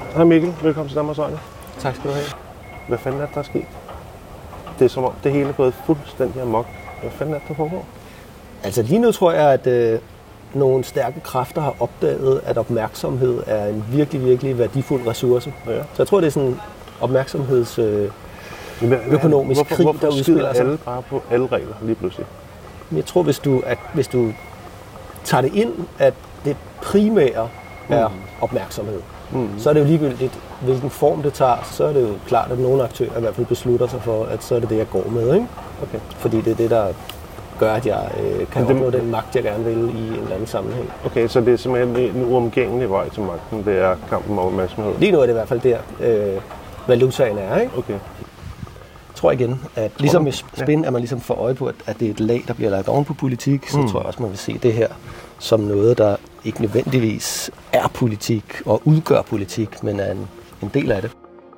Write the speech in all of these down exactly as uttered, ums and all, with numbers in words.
Hej Mikkel, velkommen til Danmarks Radio. Tak skal du have. Hvad fanden er det, der er sket? Det er som om, det hele er gået fuldstændig amok. Hvad fanden er det, der foregår? Altså lige nu tror jeg, at øh, nogle stærke kræfter har opdaget, at opmærksomhed er en virkelig, virkelig værdifuld ressource. Ja. Så jeg tror, det er sådan en opmærksomheds øh, økonomisk hvorfor, krig, hvorfor der udspiller sig. alle bare på alle regler lige pludselig? Jeg tror, hvis du, at, hvis du tager det ind, at det primære er mm. opmærksomhed, mm. så er det jo ligegyldigt, hvilken form det tager, så er det jo klart, at nogle aktører i hvert fald beslutter sig for, at så er det det, jeg går med. Ikke? Okay. Fordi det er det, der gør, at jeg øh, kan det, opnå den magt, jeg gerne vil i en eller anden sammenhæng. Okay, så det er simpelthen en uomgængelig vej til magten, det er kampen om opmærksomhed? Lige nu er det i hvert fald der, øh, valutaen er. Ikke? Okay. Jeg tror igen, at ligesom i spin, at man ligesom får øje på, at, at det er et lag, der bliver lagt oven på politik, så mm. tror jeg også, man vil se det her som noget, der ikke nødvendigvis er politik og udgør politik, men er en, en del af det.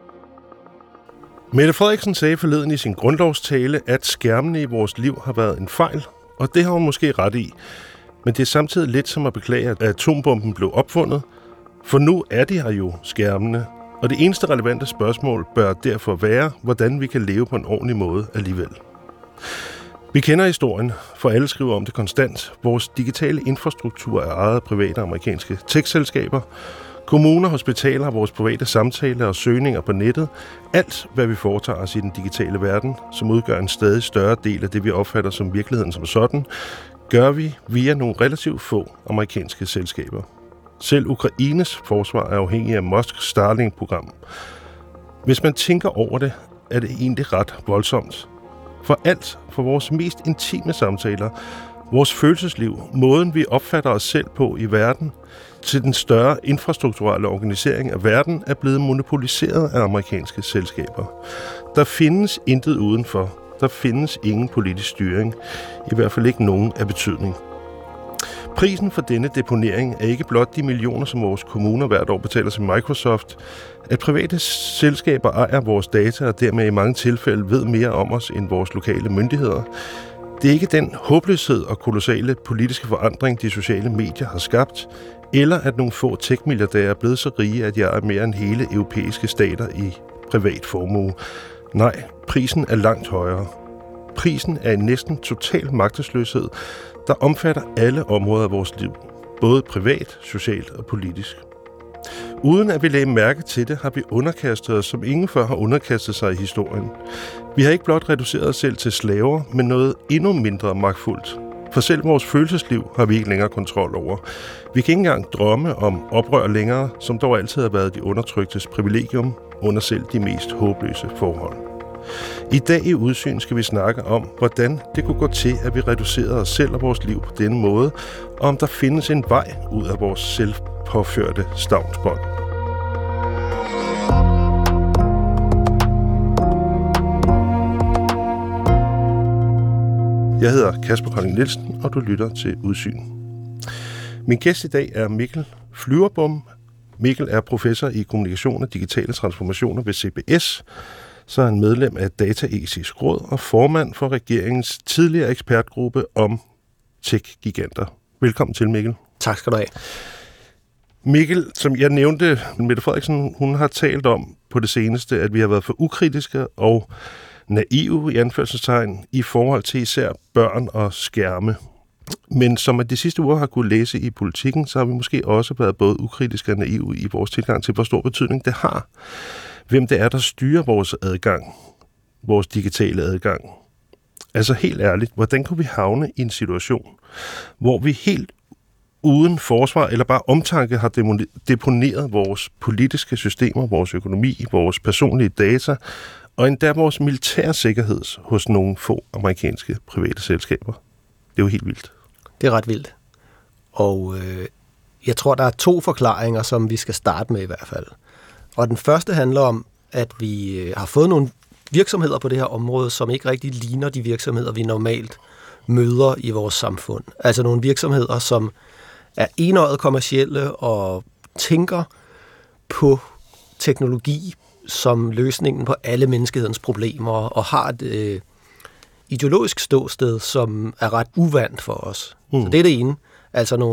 Mette Frederiksen sagde forleden i sin grundlovstale, at skærmene i vores liv har været en fejl, og det har hun måske ret i. Men det er samtidig lidt som at beklage, at atombomben blev opfundet, for nu er de her jo skærmene. Og det eneste relevante spørgsmål bør derfor være, hvordan vi kan leve på en ordentlig måde alligevel. Vi kender historien, for alle skriver om det konstant. Vores digitale infrastruktur er ejet af private amerikanske tech-selskaber. Kommuner, hospitaler har vores private samtaler og søgninger på nettet. Alt, hvad vi foretager os i den digitale verden, som udgør en stadig større del af det, vi opfatter som virkeligheden som sådan, gør vi via nogle relativt få amerikanske selskaber. Selv Ukraines forsvar er afhængig af Musks Starlink-program. Hvis man tænker over det, er det egentlig ret voldsomt. For alt, for vores mest intime samtaler, vores følelsesliv, måden vi opfatter os selv på i verden, til den større infrastrukturelle organisering af verden, er blevet monopoliseret af amerikanske selskaber. Der findes intet udenfor. Der findes ingen politisk styring. I hvert fald ikke nogen af betydning. Prisen for denne deponering er ikke blot de millioner, som vores kommuner hvert år betaler til Microsoft. At private selskaber ejer vores data og dermed i mange tilfælde ved mere om os end vores lokale myndigheder. Det er ikke den håbløshed og kolossale politiske forandring, de sociale medier har skabt, eller at nogle få tech-milliardærer er blevet så rige, at jeg er mere end hele europæiske stater i privat formue. Nej, prisen er langt højere. Prisen er en næsten total magtesløshed, der omfatter alle områder af vores liv, både privat, socialt og politisk. Uden at vi lagde mærke til det, har vi underkastet os, som ingen før har underkastet sig i historien. Vi har ikke blot reduceret os selv til slaver, men noget endnu mindre magtfuldt. For selv vores følelsesliv har vi ikke længere kontrol over. Vi kan ikke engang drømme om oprør længere, som dog altid har været de undertryktes privilegium under selv de mest håbløse forhold. I dag i Udsyn skal vi snakke om, hvordan det kunne gå til, at vi reducerede os selv og vores liv på denne måde, og om der findes en vej ud af vores selvpåførte stavnsbånd. Jeg hedder Kasper Kolding Nielsen, og du lytter til Udsyn. Min gæst i dag er Mikkel Flyverbom. Mikkel er professor i kommunikation og digitale transformationer ved C B S. Så er han medlem af Dataetisk Råd og formand for regeringens tidligere ekspertgruppe om tech-giganter. Velkommen til, Mikkel. Tak skal du have. Mikkel, som jeg nævnte, Mette Frederiksen, hun har talt om på det seneste, at vi har været for ukritiske og naive i anførselstegn i forhold til især børn og skærme. Men som man de sidste uger har kunne læse i Politikken, så har vi måske også været både ukritiske og naive i vores tilgang til, hvor stor betydning det har. Hvem det er, der styrer vores adgang, vores digitale adgang. Altså helt ærligt, hvordan kunne vi havne i en situation, hvor vi helt uden forsvar eller bare omtanke har deponeret vores politiske systemer, vores økonomi, vores personlige data og endda vores militære sikkerhed hos nogle få amerikanske private selskaber? Det er jo helt vildt. Det er ret vildt. Og øh, jeg tror, der er to forklaringer, som vi skal starte med i hvert fald. Og den første handler om, at vi øh, har fået nogle virksomheder på det her område, som ikke rigtig ligner de virksomheder, vi normalt møder i vores samfund. Altså nogle virksomheder, som er enøjet kommercielle og tænker på teknologi som løsningen på alle menneskehedens problemer, og har et øh, ideologisk ståsted, som er ret uvandt for os. Mm. Så det er det ene. Altså nogle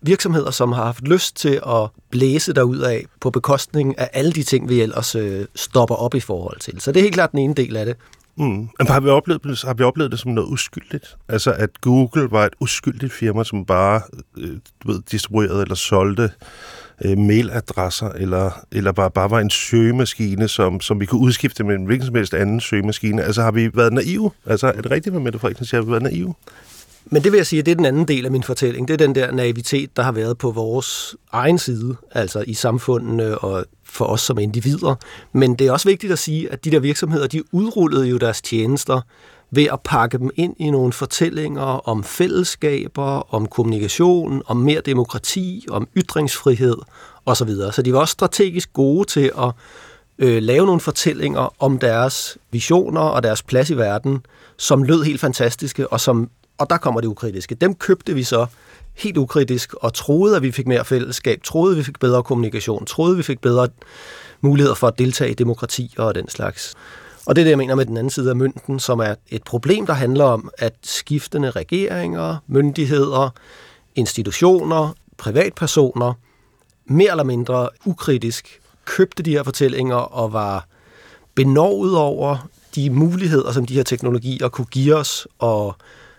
virksomheder, som har haft lyst til at blæse derudad på bekostning af alle de ting, vi ellers øh, stopper op i forhold til. Så det er helt klart den ene del af det. Mm. Men har vi, oplevet, har vi oplevet det som noget uskyldigt? Altså, at Google var et uskyldigt firma, som bare øh, du ved, distribuerede eller solgte øh, mailadresser, eller, eller bare, bare var en søgemaskine, som, som vi kunne udskifte med en hvilken som helst anden søgemaskine. Altså, har vi været naive? Altså, er det rigtigt, hvad Mette Frederiksen siger, har vi været naive? Men det vil jeg sige, at det er den anden del af min fortælling. Det er den der naivitet, der har været på vores egen side, altså i samfundene og for os som individer. Men det er også vigtigt at sige, at de der virksomheder, de udrullede jo deres tjenester ved at pakke dem ind i nogle fortællinger om fællesskaber, om kommunikation, om mere demokrati, om ytringsfrihed osv. Så de var også strategisk gode til at øh, lave nogle fortællinger om deres visioner og deres plads i verden, som lød helt fantastiske, og som Og der kommer det ukritiske. Dem købte vi så helt ukritisk og troede, at vi fik mere fællesskab, troede, at vi fik bedre kommunikation, troede, at vi fik bedre muligheder for at deltage i demokrati og den slags. Og det er det, jeg mener med den anden side af mønten, som er et problem, der handler om, at skiftende regeringer, myndigheder, institutioner, privatpersoner, mere eller mindre ukritisk købte de her fortællinger og var benovet over de muligheder, som de her teknologier kunne give os, og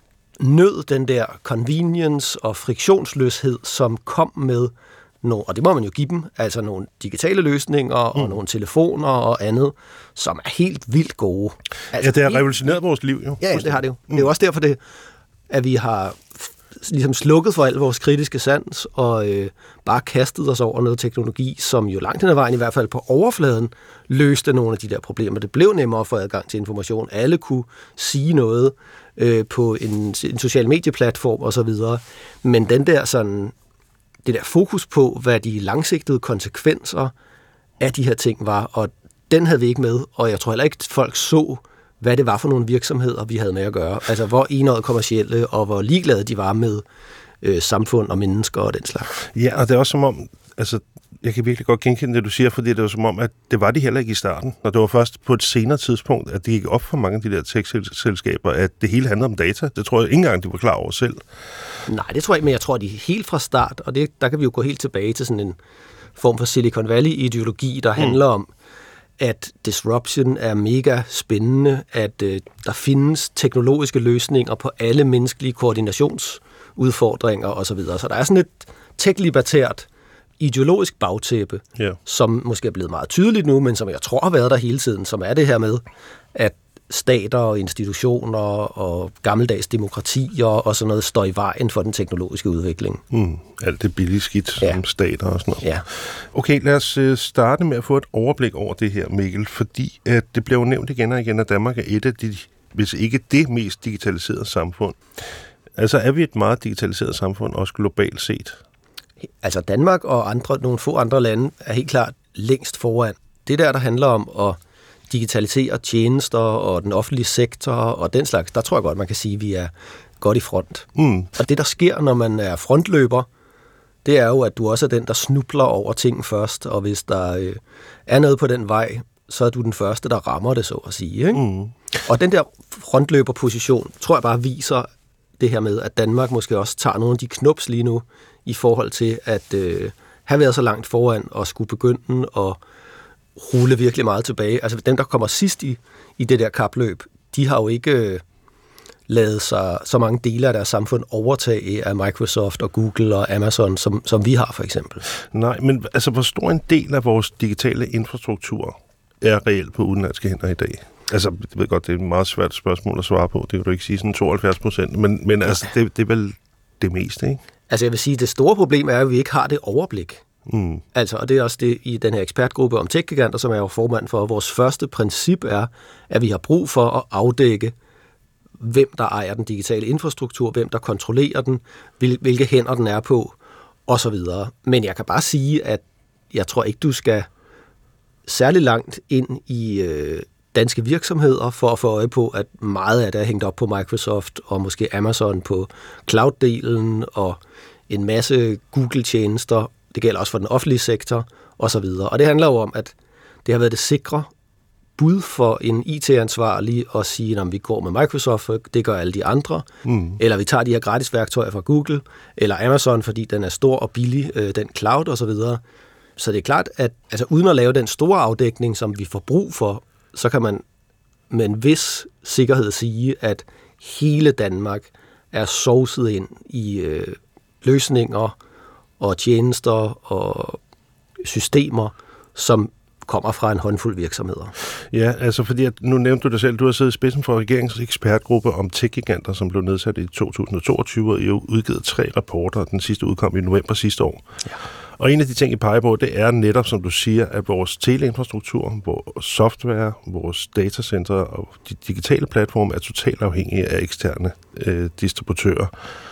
nød den der convenience og friktionsløshed, som kom med nogle, og det må man jo give dem, altså nogle digitale løsninger mm. og nogle telefoner og andet, som er helt vildt gode. Altså, ja, det har revolutioneret vores liv jo. Ja, det har det jo. Mm. Det er jo også derfor, det, at vi har ligesom slukket for al vores kritiske sans og øh, bare kastet os over noget teknologi, som jo langt hen ad vejen, i hvert fald på overfladen, løste nogle af de der problemer. Det blev nemmere at få adgang til information. Alle kunne sige noget øh, på en, en social medieplatform og så videre. Men den der sådan, det der fokus på, hvad de langsigtede konsekvenser af de her ting var, og den havde vi ikke med, og jeg tror heller ikke, at folk så, hvad det var for nogle virksomheder, vi havde med at gøre. Altså, hvor enøjet kommercielle, og hvor ligeglade de var med øh, samfund og mennesker og den slags. Ja, og det er også som om, altså, jeg kan virkelig godt genkende det, du siger, fordi det er som om, at det var de heller ikke i starten. Og det var først på et senere tidspunkt, at det gik op for mange af de der tech-selskaber, at det hele handler om data. Det tror jeg ikke engang, de var klar over selv. Nej, det tror jeg ikke, men jeg tror, de helt fra start, og det, der kan vi jo gå helt tilbage til sådan en form for Silicon Valley-ideologi, der handler mm. om, at disruption er mega spændende, at øh, der findes teknologiske løsninger på alle menneskelige koordinationsudfordringer osv. Så, så der er sådan et tech-libertært ideologisk bagtæppe, yeah. som måske er blevet meget tydeligt nu, men som jeg tror har været der hele tiden, som er det her med, at stater og institutioner og gammeldags demokratier og sådan noget står i vejen for den teknologiske udvikling. Mm, alt det billige skidt som ja. stater og sådan noget. Ja. Okay, lad os starte med at få et overblik over det her, Mikkel, fordi at det blev nævnt igen og igen, at Danmark er et af de, hvis ikke det mest digitaliserede samfund. Altså er vi et meget digitaliseret samfund, også globalt set? Altså Danmark og andre, nogle få andre lande er helt klart længst foran. Det der, der handler om at digitalisere tjenester og den offentlige sektor og den slags, der tror jeg godt, man kan sige, at vi er godt i front. Mm. Og det, der sker, når man er frontløber, det er jo, at du også er den, der snubler over ting først, og hvis der øh, er noget på den vej, så er du den første, der rammer det, så at sige. Ikke? Mm. Og den der frontløberposition, tror jeg bare viser det her med, at Danmark måske også tager nogle af de knups lige nu, i forhold til at øh, have været så langt foran og skulle begynde at rulle virkelig meget tilbage. Altså dem, der kommer sidst i, i det der kapløb, de har jo ikke øh, lavet sig så mange dele af deres samfund overtage af Microsoft og Google og Amazon, som, som vi har for eksempel. Nej, men altså hvor stor en del af vores digitale infrastruktur er reelt på udenlandske hænder i dag? Altså, jeg ved godt, det er et meget svært spørgsmål at svare på. Det kan du ikke sige sådan tooghalvfjerds procent, men, men altså, det, det er vel det meste, ikke? Altså, jeg vil sige, at det store problem er, at vi ikke har det overblik. Mm. Altså, og det er også det i den her ekspertgruppe om tech-giganter, som er jo formand for. Vores første princip er, at vi har brug for at afdække, hvem der ejer den digitale infrastruktur, hvem der kontrollerer den, hvilke hænder den er på, osv. Men jeg kan bare sige, at jeg tror ikke, du skal særlig langt ind i øh, danske virksomheder for at få øje på, at meget af det er hængt op på Microsoft og måske Amazon på cloud-delen og en masse Google-tjenester. Det gælder også for den offentlige sektor osv. Og det handler jo om, at det har været det sikre bud for en I T-ansvarlig at sige, at vi går med Microsoft, det gør alle de andre, mm. eller vi tager de her gratisværktøjer fra Google, eller Amazon, fordi den er stor og billig, øh, den cloud osv. Så, så det er klart, at altså, uden at lave den store afdækning, som vi får brug for, så kan man med en vis sikkerhed sige, at hele Danmark er sovset ind i øh, løsninger og tjenester og systemer, som kommer fra en håndfuld virksomheder. Ja, altså fordi, at nu nævnte du dig selv, du har siddet i spidsen for regeringens ekspertgruppe om tech-giganter, som blev nedsat i to tusind og toogtyve, og I har udgivet tre rapporter, den sidste udkom i november sidste år. Ja. Og en af de ting, I peger på, det er netop, som du siger, at vores teleinfrastruktur, vores software, vores datacenter og de digitale platforme er totalt afhængige af eksterne øh, distributører.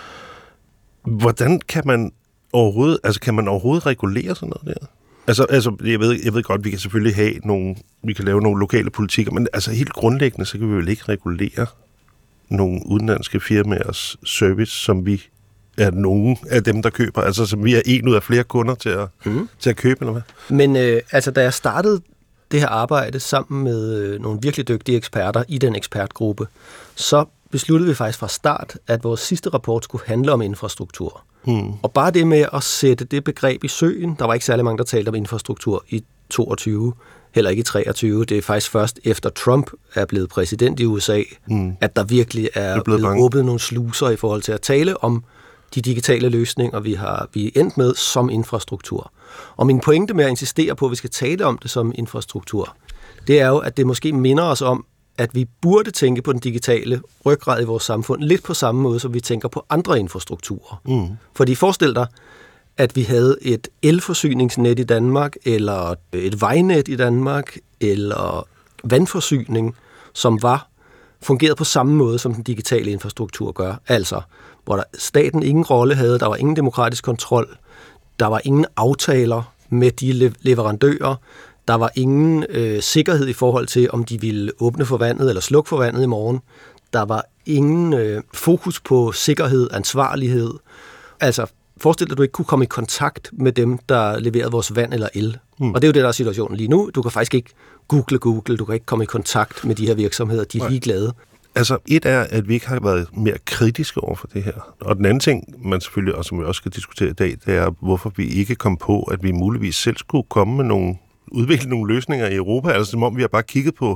Hvordan kan man overhovedet, altså kan man overhovedet regulere sådan noget der? Altså, altså jeg, ved, jeg ved godt, vi kan selvfølgelig have nogle, vi kan lave nogle lokale politikker, men altså helt grundlæggende, så kan vi vel ikke regulere nogle udenlandske firmaers service, som vi er nogen af dem, der køber, altså som vi er en ud af flere kunder til at, mm. til at købe, eller hvad? Men øh, altså, da jeg startede det her arbejde sammen med øh, nogle virkelig dygtige eksperter i den ekspertgruppe, så besluttede vi faktisk fra start, at vores sidste rapport skulle handle om infrastruktur. Hmm. Og bare det med at sætte det begreb i søen, der var ikke særlig mange, der talte om infrastruktur i toogtyve, heller ikke i treogtyve. Det er faktisk først efter Trump er blevet præsident i U S A, hmm. at der virkelig er, er blevet, blevet åbnet nogle sluser i forhold til at tale om de digitale løsninger, vi har vi er endt med som infrastruktur. Og min pointe med at insistere på, at vi skal tale om det som infrastruktur, det er jo, at det måske minder os om, at vi burde tænke på den digitale ryggrad i vores samfund lidt på samme måde, som vi tænker på andre infrastrukturer. Mm. Fordi forestil dig, at vi havde et elforsyningsnet i Danmark, eller et vejnet i Danmark, eller vandforsyning, som var fungeret på samme måde, som den digitale infrastruktur gør. Altså, hvor der, staten ingen rolle havde, der var ingen demokratisk kontrol, der var ingen aftaler med de leverandører, der var ingen øh, sikkerhed i forhold til, om de ville åbne for vandet eller slukke for vandet i morgen. Der var ingen øh, fokus på sikkerhed, ansvarlighed. Altså, forestil dig, at du ikke kunne komme i kontakt med dem, der leverede vores vand eller el. Mm. Og det er jo det, der er situationen lige nu. Du kan faktisk ikke google Google, du kan ikke komme i kontakt med de her virksomheder, de er ligeglade. Altså, et er, at vi ikke har været mere kritiske over for det her. Og den anden ting, man selvfølgelig, og som vi også skal diskutere i dag, det er, hvorfor vi ikke kom på, at vi muligvis selv skulle komme med nogle udvikle nogle løsninger i Europa, altså som om vi har bare kigget på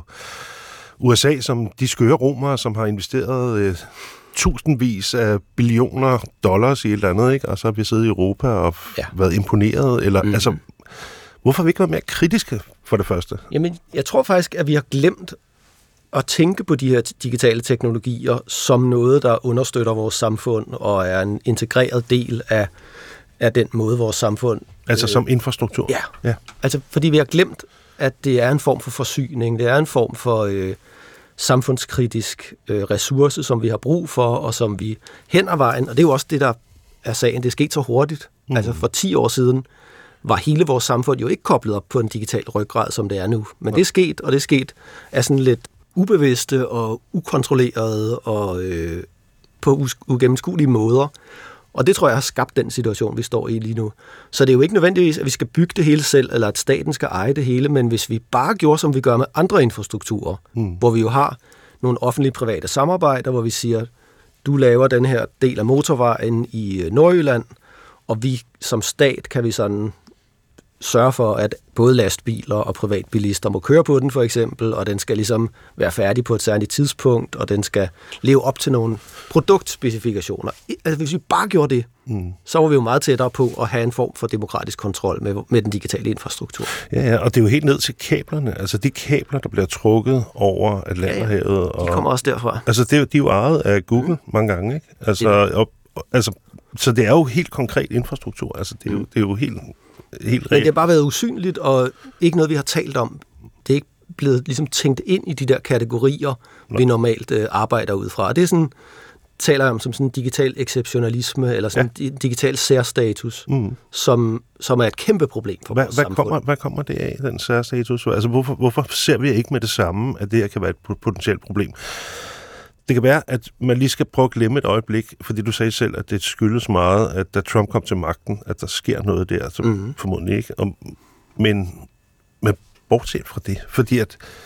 U S A som de skøre romere, som har investeret øh, tusindvis af billioner dollars i et eller andet, ikke? Og så har vi siddet i Europa og ja. været imponeret, eller mm. altså, hvorfor har vi ikke været mere kritiske for det første? Jamen, jeg tror faktisk, at vi har glemt at tænke på de her digitale teknologier som noget, der understøtter vores samfund og er en integreret del af, af den måde, vores samfund Altså som infrastruktur? Ja. ja, altså fordi vi har glemt, at det er en form for forsyning, det er en form for øh, samfundskritisk øh, ressource, som vi har brug for, og som vi hen ad vejen, og det er jo også det, der er sagen, det er sket så hurtigt. Mm. Altså for ti år siden var hele vores samfund jo ikke koblet op på en digital ryggrad, som det er nu. Men ja. det er sket, og det er sket af sådan lidt ubevidste og ukontrollerede og øh, på ugennemskuelige måder. Og det tror jeg har skabt den situation, vi står i lige nu. Så det er jo ikke nødvendigvis, at vi skal bygge det hele selv, eller at staten skal eje det hele, men hvis vi bare gjorde, som vi gør med andre infrastrukturer, mm. hvor vi jo har nogle offentlige private samarbejder, hvor vi siger, du laver den her del af motorvejen i Nordjylland, og vi som stat kan vi sådan sørge for, at både lastbiler og privatbilister må køre på den for eksempel, og den skal ligesom være færdig på et særligt tidspunkt, og den skal leve op til nogle produktspecifikationer. Altså hvis vi bare gjorde det, mm. så var vi jo meget tættere på at have en form for demokratisk kontrol med, med den digitale infrastruktur. Ja, ja, og det er jo helt ned til kablerne. Altså de kabler, der bliver trukket over Atlanterhavet. Ja, ja. De kommer også derfra. Altså det er, de er jo ejet af Google mm. mange gange, ikke? Altså, og, altså, så det er jo helt konkret infrastruktur. Altså det er jo, det er jo helt... Helt Men det har bare været usynligt, og ikke noget, vi har talt om. Det er ikke blevet ligesom tænkt ind i de der kategorier, Nå. vi normalt øh, arbejder ud fra. Og det er sådan, taler jeg om som sådan digital exceptionalisme, eller sådan ja. digital særstatus, mm. som, som er et kæmpe problem for hvad, vores hvad samfund. Kommer, hvad kommer det af, den særstatus? Altså hvorfor, hvorfor ser vi ikke med det samme, at det her kan være et potentielt problem? Det kan være, at man lige skal prøve at glemme et øjeblik, fordi du sagde selv, at det skyldes meget, at da Trump kom til magten, at der sker noget der, som mm-hmm. formodentlig ikke. Og, men, men bortset fra det, fordi at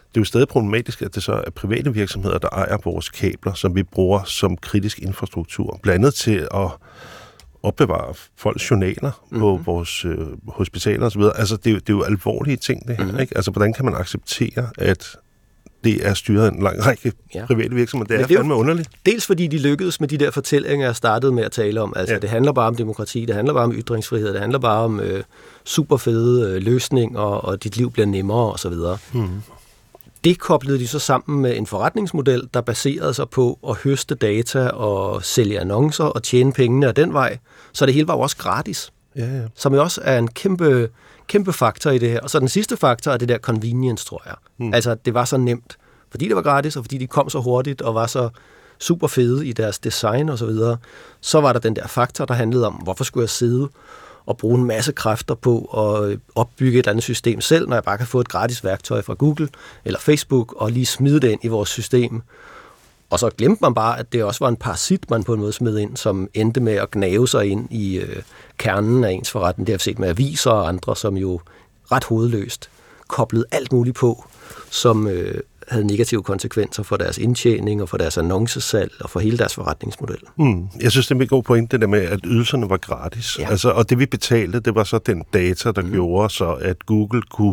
det er jo stadig problematisk, at det så er private virksomheder, der ejer vores kabler, som vi bruger som kritisk infrastruktur, blandt andet til at opbevare folks journaler mm-hmm. på vores øh, hospitaler osv. Altså, det er, jo, det er jo alvorlige ting, det her, mm-hmm. ikke? Altså, hvordan kan man acceptere, at det er styret af en lang række ja. private virksomheder? Det er, det er fandme underligt. Dels fordi de lykkedes med de der fortællinger, jeg startede med at tale om. Altså, ja. det handler bare om demokrati, det handler bare om ytringsfrihed, det handler bare om øh, super fede øh, løsninger, og dit liv bliver nemmere osv. Mm-hmm. Det koblede de så sammen med en forretningsmodel, der baserede sig på at høste data og sælge annoncer og tjene pengene af den vej. Så det hele var jo også gratis, ja, ja. som jo også er en kæmpe, kæmpe faktor i det her. Og så den sidste faktor er det der convenience, tror jeg. Hmm. Altså, det var så nemt, fordi det var gratis, og fordi de kom så hurtigt og var så super fede i deres design og så videre. Så var der den der faktor, der handlede om, hvorfor skulle jeg sidde og bruge en masse kræfter på at opbygge et andet system selv, når jeg bare kan få et gratis værktøj fra Google eller Facebook og lige smide det ind i vores system. Og så glemte man bare, at det også var en parasit, man på en måde smed ind, som endte med at gnave sig ind i øh, kernen af ens forretning. Det har vi set med aviser og andre, som jo ret hovedløst koblede alt muligt på, som øh, havde negative konsekvenser for deres indtjening og for deres annoncesalg og for hele deres forretningsmodel. Mm. Jeg synes, det er en god pointe, det der med, at ydelserne var gratis. Ja. Altså, og det vi betalte, det var så den data, der mm. gjorde så, at Google kunne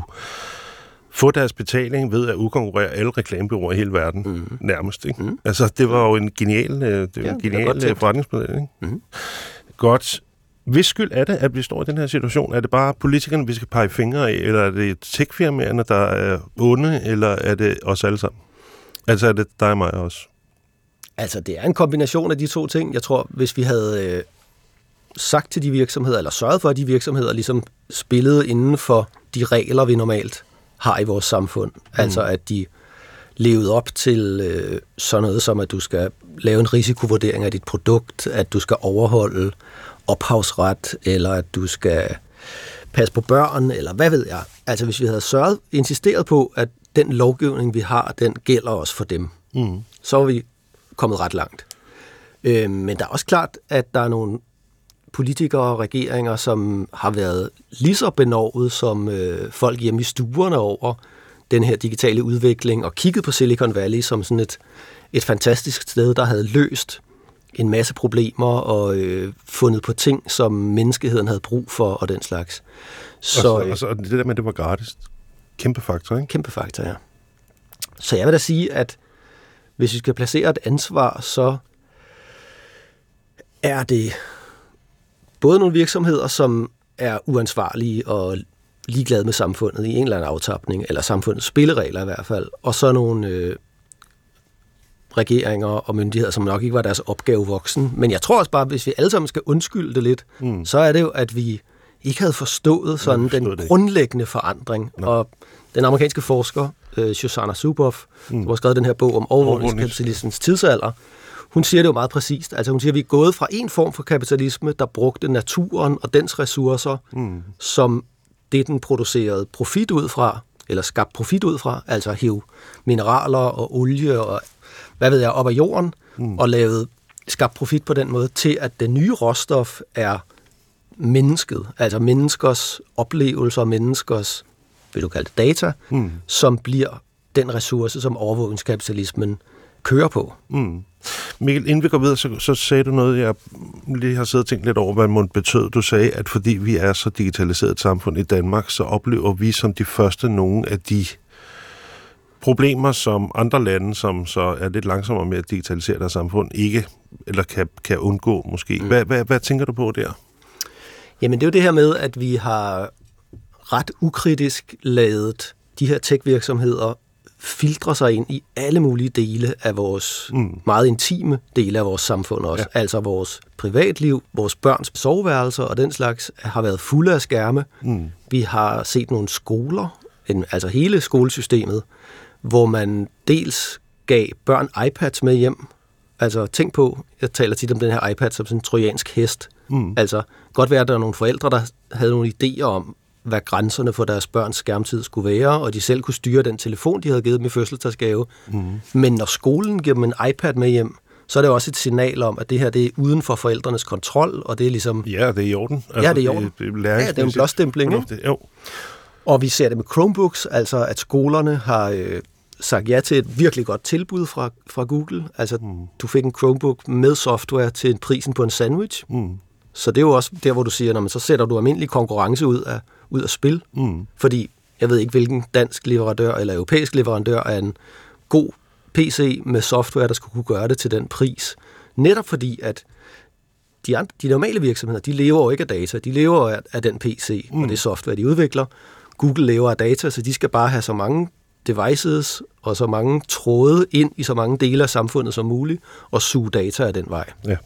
få deres betaling ved at udkonkurrere alle reklamebureauer i hele verden, mm. nærmest. Ikke? Mm. Altså, det var jo en genial, det var ja, en genial forretningsmodel. Ikke? Mm. Godt. Hvis skyld er det, at vi står i den her situation? Er det bare politikerne, vi skal pege fingre af, eller er det tech-firmaerne, der er onde, eller er det os alle sammen? Altså er det dig og mig også? Altså, det er en kombination af de to ting. Jeg tror, hvis vi havde øh, sagt til de virksomheder, eller sørget for, at de virksomheder ligesom spillede inden for de regler, vi normalt har i vores samfund. Mm. Altså, at de levede op til øh, sådan noget som, at du skal lave en risikovurdering af dit produkt, at du skal overholde ophavsret, eller at du skal passe på børn, eller hvad ved jeg. Altså, hvis vi havde sørget, insisteret på, at den lovgivning, vi har, den gælder også for dem, mm. så er vi kommet ret langt. Øh, men der er også klart, at der er nogle politikere og regeringer, som har været lige så benovet som øh, folk hjemme i stuerne over den her digitale udvikling, og kigget på Silicon Valley som sådan et, et fantastisk sted, der havde løst en masse problemer og øh, fundet på ting, som menneskeheden havde brug for, og den slags. Så, og, så, og, så, og det der med, det var gratis. Kæmpe faktor, ikke? Kæmpe faktor, ja. Så jeg vil da sige, at hvis vi skal placere et ansvar, så er det både nogle virksomheder, som er uansvarlige og ligeglade med samfundet i en eller anden aftapning, eller samfundets spilleregler i hvert fald, og så nogle øh, regeringer og myndigheder, som nok ikke var deres opgave voksen. Men jeg tror også bare, hvis vi alle sammen skal undskylde det lidt, mm. så er det jo, at vi ikke havde forstået sådan ja, den det. grundlæggende forandring. No. Og den amerikanske forsker, øh, Shoshana Zuboff, mm. som har skrevet den her bog om overvågningskapitalismens tidsalder, hun siger det jo meget præcist. Altså hun siger, at vi er gået fra en form for kapitalisme, der brugte naturen og dens ressourcer, mm. som det, den producerede profit ud fra, eller skabt profit ud fra, altså hive mineraler og olie og hvad ved jeg, op af jorden, mm. og lavet, skabt profit på den måde, til at det nye råstof er mennesket, altså menneskers oplevelser, menneskers, vil du kalde det data, mm. som bliver den ressource, som overvågningskapitalismen kører på. Mm. Mikkel, inden vi går videre, så, så sagde du noget, jeg lige har siddet og tænkt lidt over, hvad det betød. Du sagde, at fordi vi er så digitaliseret et samfund i Danmark, så oplever vi som de første nogle af de problemer, som andre lande, som så er lidt langsommere med at digitalisere deres samfund, ikke, eller kan, kan undgå måske. Mm. Hvad, hvad, hvad tænker du på der? Jamen det er jo det her med, at vi har ret ukritisk ladet de her tech-virksomheder filtre sig ind i alle mulige dele af vores mm. meget intime dele af vores samfund også. Ja. Altså vores privatliv, vores børns soveværelser og den slags har været fulde af skærme. Mm. Vi har set nogle skoler, altså hele skolesystemet, hvor man dels gav børn iPads med hjem. Altså tænk på, jeg taler tit om den her iPad som sådan en trojansk hest. Mm. Altså godt være, at der er nogle forældre, der havde nogle idéer om, hvad grænserne for deres børns skærmtid skulle være, og de selv kunne styre den telefon, de havde givet dem i fødselsdagsgave. Mm. Men når skolen giver dem en iPad med hjem, så er det også et signal om, at det her det er uden for forældrenes kontrol, og det er ligesom... Ja, det er i orden. Altså, ja, det er i orden. Det, det er ja, det er en blåstempling. Jo. Og vi ser det med Chromebooks, altså at skolerne har øh, sagt ja til et virkelig godt tilbud fra, fra Google. Altså, mm. du fik en Chromebook med software til prisen på en sandwich. Mm. Så det er jo også der, hvor du siger, når man så sætter du almindelig konkurrence ud af, ud af spil. Mm. Fordi jeg ved ikke, hvilken dansk leverandør eller europæisk leverandør er en god P C med software, der skulle kunne gøre det til den pris. Netop fordi, at de, andre, de normale virksomheder, de lever jo ikke af data. De lever af, af den P C mm. og det software, de udvikler. Google lever af data, så de skal bare have så mange devices og så mange tråde ind i så mange dele af samfundet som muligt og suge data af den vej. Ja.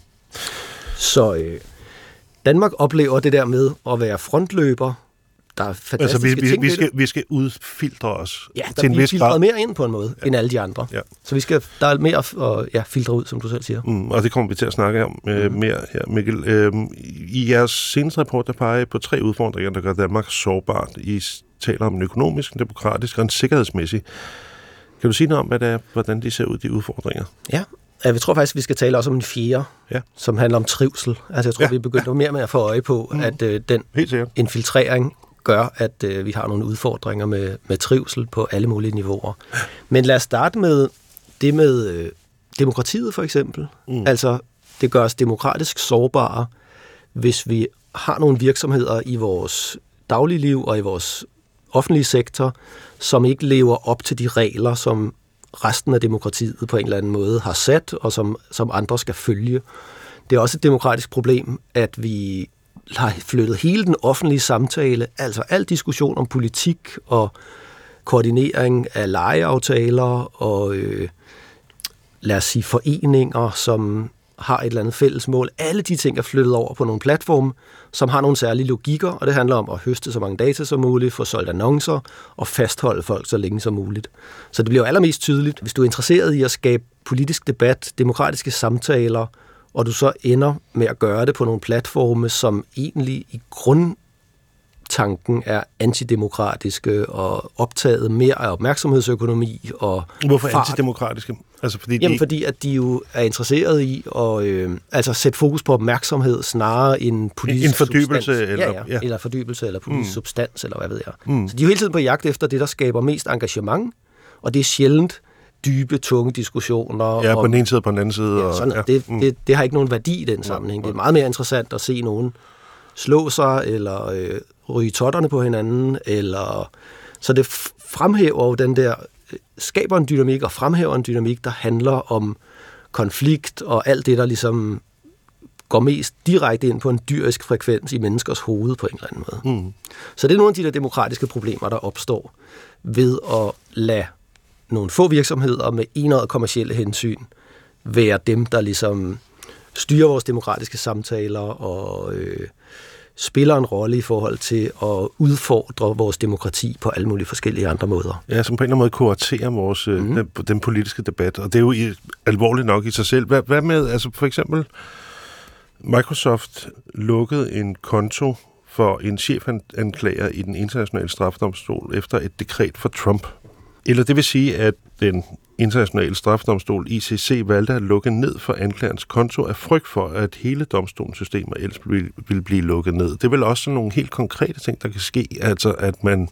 Så øh, Danmark oplever det der med at være frontløber. Der er fantastiske altså, vi, ting vi, vi, skal, vi skal udfiltre os ja, til en vis grad. Ja, der bliver filtreret mere ind på en måde, ja. end alle de andre. Ja. Så vi skal, der er mere at ja, filtre ud, som du selv siger. Mm, og det kommer vi til at snakke om øh, mm. mere her, Mikkel. Øh, I jeres seneste rapport, der peger på tre udfordringer, der gør Danmark sårbart. I taler om en økonomisk, en demokratisk og en sikkerhedsmæssig. Kan du sige noget om, hvad det er, hvordan de ser ud, de udfordringer? Ja, jeg tror faktisk, vi skal tale også om en fjerde, ja. som handler om trivsel. Altså jeg tror, ja. vi er begyndt ja. mere med at få øje på, mm. at øh, den infiltrering gør, at øh, vi har nogle udfordringer med, med trivsel på alle mulige niveauer. Men lad os starte med det med øh, demokratiet for eksempel. Mm. Altså, det gør os demokratisk sårbare, hvis vi har nogle virksomheder i vores dagligliv og i vores offentlige sektor, som ikke lever op til de regler, som resten af demokratiet på en eller anden måde har sat, og som, som andre skal følge. Det er også et demokratisk problem, at vi har flyttet hele den offentlige samtale, altså al diskussion om politik og koordinering af lejeaftaler og øh, lad os sige foreninger, som har et eller andet fælles mål. Alle de ting er flyttet over på nogle platforme, som har nogle særlige logikker, og det handler om at høste så mange data som muligt, få solgt annoncer og fastholde folk så længe som muligt. Så det bliver jo allermest tydeligt, hvis du er interesseret i at skabe politisk debat, demokratiske samtaler, og du så ender med at gøre det på nogle platforme, som egentlig i grundtanken er antidemokratiske og optaget mere af opmærksomhedsøkonomi og Hvorfor fart. antidemokratiske? Altså fordi Jamen de... fordi, at de jo er interesseret i at øh, altså sætte fokus på opmærksomhed snarere end politisk en fordybelse substans. Eller, ja, ja. Ja. eller fordybelse eller politisk mm. substans, eller hvad ved jeg. Mm. Så de er jo hele tiden på jagt efter det, der skaber mest engagement, og det er sjældent dybe, tunge diskussioner. Ja, på den ene side og på den anden side. Ja, og, sådan, ja. det, mm. det, det har ikke nogen værdi i den sammenhæng. Det er meget mere interessant at se nogen slå sig, eller øh, ryge totterne på hinanden, eller... Så det fremhæver jo den der, skaber en dynamik, og fremhæver en dynamik, der handler om konflikt, og alt det, der ligesom går mest direkte ind på en dyrisk frekvens i menneskers hoved på en eller anden måde. Mm. Så det er nogle af de der demokratiske problemer, der opstår ved at lade nogle få virksomheder med enøjet kommercielle hensyn være dem, der ligesom styrer vores demokratiske samtaler og øh, spiller en rolle i forhold til at udfordre vores demokrati på alle mulige forskellige andre måder. Ja, som på en eller anden måde koordinerer vores, mm. den, den politiske debat, og det er jo i, alvorligt nok i sig selv. Hvad, hvad med, altså for eksempel, Microsoft lukkede en konto for en chefanklager i den internationale straffedomstol efter et dekret fra Trump. Eller det vil sige, at den internationale straffedomstol I C C valgte at lukke ned for anklagerens konto af frygt for, at hele domstolens systemer ellers ville blive lukket ned. Det er vel også sådan nogle helt konkrete ting, der kan ske, altså at man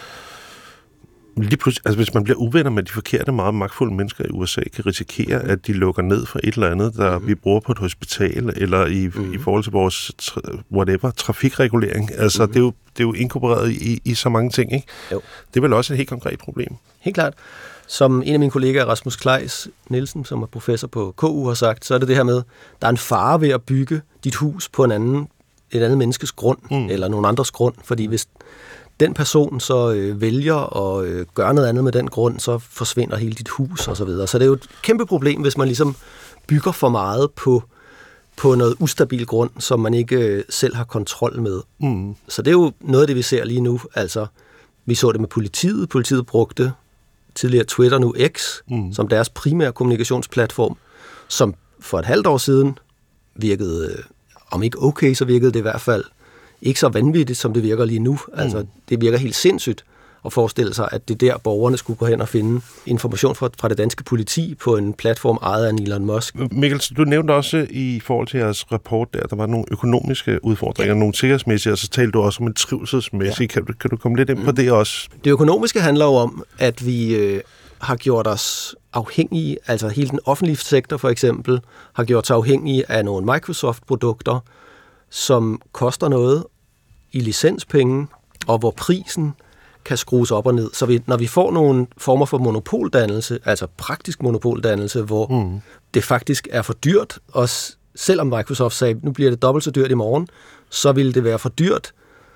lige pludselig, altså hvis man bliver uvenner med de forkerte, meget magtfulde mennesker i U S A, kan risikere, at de lukker ned for et eller andet, der mm. vi bruger på et hospital, eller i, mm. i forhold til vores whatever, trafikregulering. Altså, mm. det, er jo, det er jo inkorporeret i, i så mange ting, ikke? Jo. Det er vel også et helt konkret problem. Helt klart. Som en af mine kollegaer, Rasmus Kleis Nielsen, som er professor på K U, har sagt, så er det det her med, der er en fare ved at bygge dit hus på en anden, et andet menneskes grund, mm. eller nogen andres grund, fordi hvis den person så øh, vælger at øh, gøre noget andet med den grund, så forsvinder hele dit hus og så videre. Så det er jo et kæmpe problem, hvis man ligesom bygger for meget på, på noget ustabil grund, som man ikke øh, selv har kontrol med. Mm. Så det er jo noget af det, vi ser lige nu. Altså, vi så det med politiet. Politiet brugte tidligere Twitter, nu X, mm. som deres primære kommunikationsplatform, som for et halvt år siden virkede, øh, om ikke okay, så virkede det i hvert fald ikke så vanvittigt, som det virker lige nu. Altså, mm. det virker helt sindssygt at forestille sig, at det der borgerne skulle gå hen og finde information fra, fra det danske politi på en platform ejet af Elon Musk. Mikkel, du nævnte også i forhold til jeres rapport der, der var nogle økonomiske udfordringer, ja. nogle sikkerhedsmæssige, og så talte du også om en trivselsmæssig. Ja. Kan, du, kan du komme lidt ind på mm. det også? Det økonomiske handler jo om, at vi, øh, har gjort os afhængige, altså hele den offentlige sektor for eksempel, har gjort sig afhængige af nogle Microsoft-produkter, som koster noget i licenspenge, og hvor prisen kan skrues op og ned. Så vi, når vi får nogle former for monopoldannelse, altså praktisk monopoldannelse, hvor mm. det faktisk er for dyrt, og selvom Microsoft sagde, nu bliver det dobbelt så dyrt i morgen, så vil det være for dyrt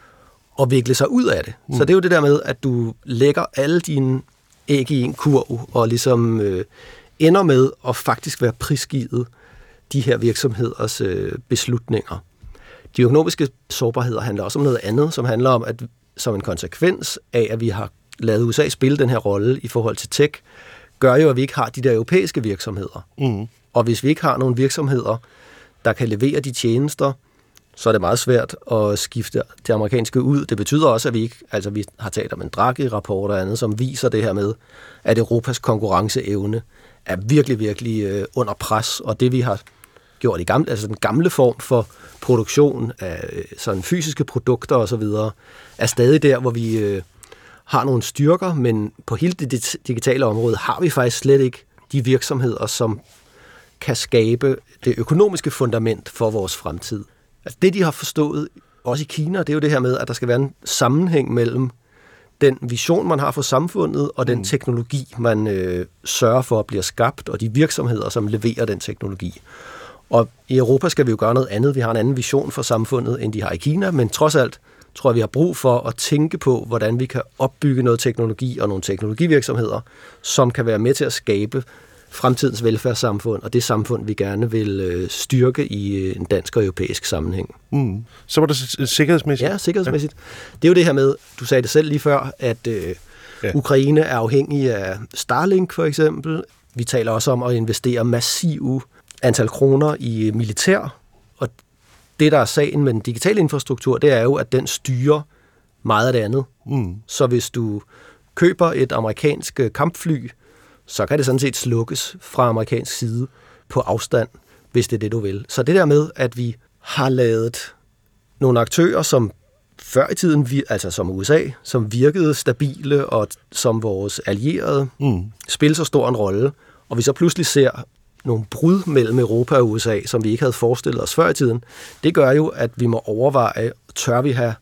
at vikle sig ud af det. Mm. Så det er jo det der med, at du lægger alle dine æg i en kurv, og ligesom øh, ender med at faktisk være prisgivet de her virksomheders øh, beslutninger. De økonomiske sårbarheder handler også om noget andet, som handler om, at som en konsekvens af, at vi har lavet U S A spille den her rolle i forhold til tech, gør jo, at vi ikke har de der europæiske virksomheder. Mm. Og hvis vi ikke har nogle virksomheder, der kan levere de tjenester, så er det meget svært at skifte det amerikanske ud. Det betyder også, at vi ikke, altså vi har talt om en Draghi-rapport og andet, som viser det her med, at Europas konkurrenceevne er virkelig, virkelig øh, under pres, og det vi har gjort i gamle, altså den gamle form for produktion af øh, sådan fysiske produkter og så videre, er stadig der, hvor vi øh, har nogle styrker, men på hele det digitale område har vi faktisk slet ikke de virksomheder, som kan skabe det økonomiske fundament for vores fremtid. Altså det, de har forstået, også i Kina, det er jo det her med, at der skal være en sammenhæng mellem den vision, man har for samfundet, og den mm. teknologi, man øh, sørger for at blive skabt, og de virksomheder, som leverer den teknologi. Og i Europa skal vi jo gøre noget andet. Vi har en anden vision for samfundet, end de har i Kina, men trods alt tror jeg, vi har brug for at tænke på, hvordan vi kan opbygge noget teknologi og nogle teknologivirksomheder, som kan være med til at skabe fremtidens velfærdssamfund, og det samfund, vi gerne vil øh, styrke i en dansk og europæisk sammenhæng. Mm. Så var det sikkerhedsmæssigt? Ja, sikkerhedsmæssigt. Ja. Det er jo det her med, du sagde det selv lige før, at øh, ja. Ukraine er afhængig af Starlink for eksempel. Vi taler også om at investere massive antal kroner i militær, og det, der er sagen med den digitale infrastruktur, det er jo, at den styrer meget af det andet. Mm. Så hvis du køber et amerikansk kampfly, så kan det sådan set slukkes fra amerikansk side på afstand, hvis det er det, du vil. Så det der med, at vi har lavet nogle aktører, som før i tiden, altså som U S A, som virkede stabile og som vores allierede, mm. spille så stor en rolle, og vi så pludselig ser nogle brud mellem Europa og U S A, som vi ikke havde forestillet os før i tiden, det gør jo, at vi må overveje, tør vi have,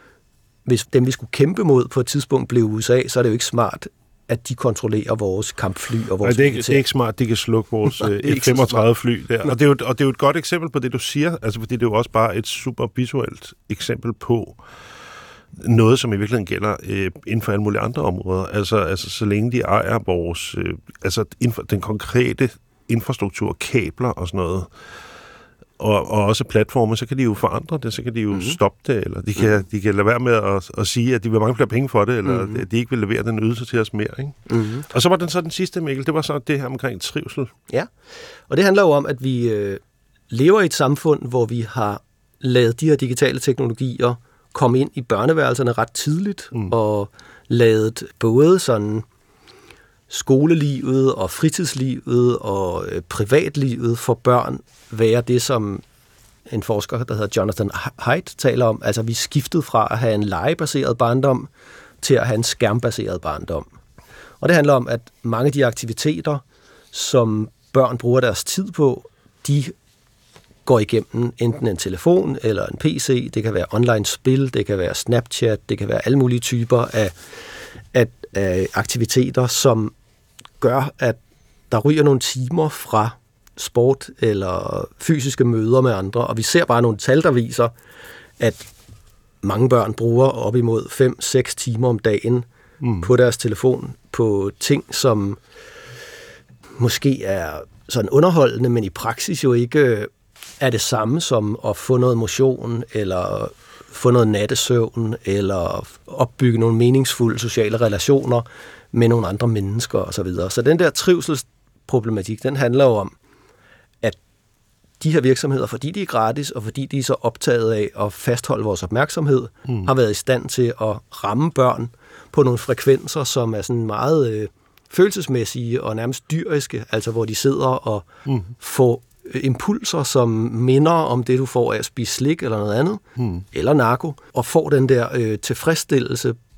hvis dem vi skulle kæmpe mod på et tidspunkt blev U S A, så er det jo ikke smart, at de kontrollerer vores kampfly og vores Nej, det, er ikke, det er ikke smart, de kan slukke vores F femogtredive fly der. Og det, er jo, og det er jo et godt eksempel på det, du siger, altså fordi det er jo også bare et super visuelt eksempel på noget, som i virkeligheden gælder øh, inden for alle mulige andre områder. Altså, altså så længe de ejer vores, øh, altså infra, den konkrete infrastruktur, kabler og sådan noget, og, og også platforme, så kan de jo forandre det, så kan de jo mm-hmm. stoppe det, eller de kan, mm-hmm. de kan lade være med at, at sige, at de vil mange flere penge for det, eller mm-hmm. at de ikke vil levere den ydelse til os mere. Ikke? Mm-hmm. Og så var den så den sidste, Mikkel, det var så det her omkring trivsel. Ja, og det handler jo om, at vi øh, lever i et samfund, hvor vi har lavet de her digitale teknologier komme ind i børneværelserne ret tidligt, mm. og lavet både sådan skolelivet og fritidslivet og øh, privatlivet for børn være det, som en forsker, der hedder Jonathan Haidt, taler om. Altså, vi skiftede fra at have en legebaseret barndom til at have en skærmbaseret barndom. Og det handler om, at mange af de aktiviteter, som børn bruger deres tid på, de går igennem enten en telefon eller en P C. Det kan være online spil, det kan være Snapchat, det kan være alle mulige typer af, af, af aktiviteter, som gør, at der ryger nogle timer fra sport eller fysiske møder med andre, og vi ser bare nogle tal, der viser, at mange børn bruger op imod fem til seks timer om dagen mm. på deres telefon, på ting, som måske er sådan underholdende, men i praksis jo ikke er det samme som at få noget motion, eller få noget nattesøvn, eller opbygge nogle meningsfulde sociale relationer med nogle andre mennesker osv. Så, så den der trivselsproblematik, den handler jo om, at de her virksomheder, fordi de er gratis, og fordi de er så optaget af at fastholde vores opmærksomhed, mm. har været i stand til at ramme børn på nogle frekvenser, som er sådan meget øh, følelsesmæssige og nærmest dyriske, altså hvor de sidder og mm. får impulser, som minder om det, du får af at spise slik eller noget andet, mm. eller narko, og får den der øh, tilfredsstillelse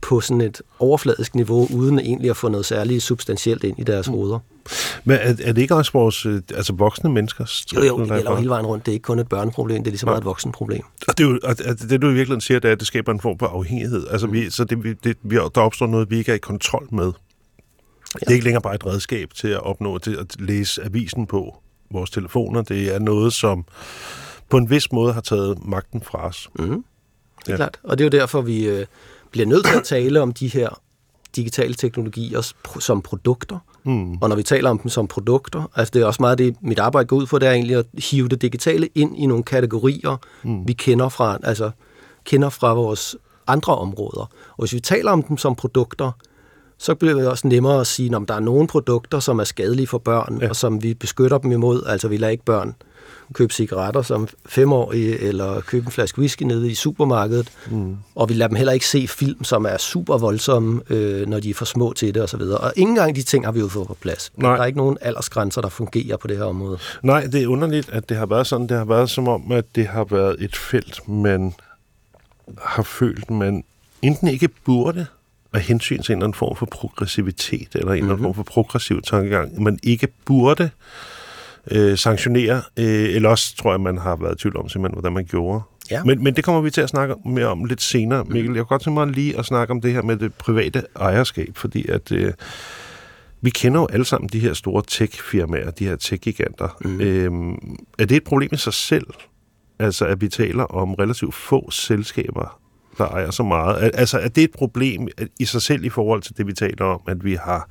på sådan et overfladisk niveau, uden egentlig at få noget særligt substantielt ind i deres hoveder. Men er, er det ikke også vores altså voksne menneskers? Jo, jo, det gælder jo hele vejen rundt. Det er ikke kun et børneproblem, det er lige så meget et voksenproblem. Og det, er jo, og det du i virkeligheden siger, det er, at det skaber en form for afhængighed. Altså, mm. vi, så det, det, vi, der opstår noget, vi ikke er i kontrol med. Ja. Det er ikke længere bare et redskab til at opnå, til at læse avisen på vores telefoner. Det er noget, som på en vis måde har taget magten fra os. Mm. Det er ja. klart. Og det er jo derfor, vi øh, bliver nødt til at tale om de her digitale teknologier som produkter. Mm. Og når vi taler om dem som produkter, altså det er også meget det, mit arbejde går ud for, det er egentlig at hive det digitale ind i nogle kategorier, mm. vi kender fra, altså kender fra vores andre områder. Og hvis vi taler om dem som produkter, så bliver det også nemmere at sige, om der er nogle produkter, som er skadelige for børn, ja. og som vi beskytter dem imod. Altså vi lader ikke børn købe cigaretter som femårige, eller købe en flaske whisky nede i supermarkedet. Mm. Og vi lader dem heller ikke se film, som er super voldsomme, øh, når de er for små til det, og så videre. Og ingen gang de ting har vi jo fået på plads. Nej. Der er ikke nogen aldersgrænser, der fungerer på det her område. Nej, det er underligt, at det har været sådan. Det har været som om, at det har været et felt, man har følt, man enten ikke burde af hensyn til en eller anden form for progressivitet, eller en mm-hmm. eller anden form for progressiv tankegang, man ikke burde øh, sanktionere, øh, eller også tror jeg, man har været i tvivl om simpelthen, hvordan man gjorde. Ja. Men, men det kommer vi til at snakke mere om lidt senere, Mikkel. Jeg kunne godt tænke mig lige at snakke om det her med det private ejerskab, fordi at øh, vi kender jo alle sammen de her store tech-firmaer, de her tech-giganter. Mm. Øh, er det et problem i sig selv, altså at vi taler om relativt få selskaber, der ejer så meget? Altså, er det et problem i sig selv i forhold til det, vi taler om, at vi har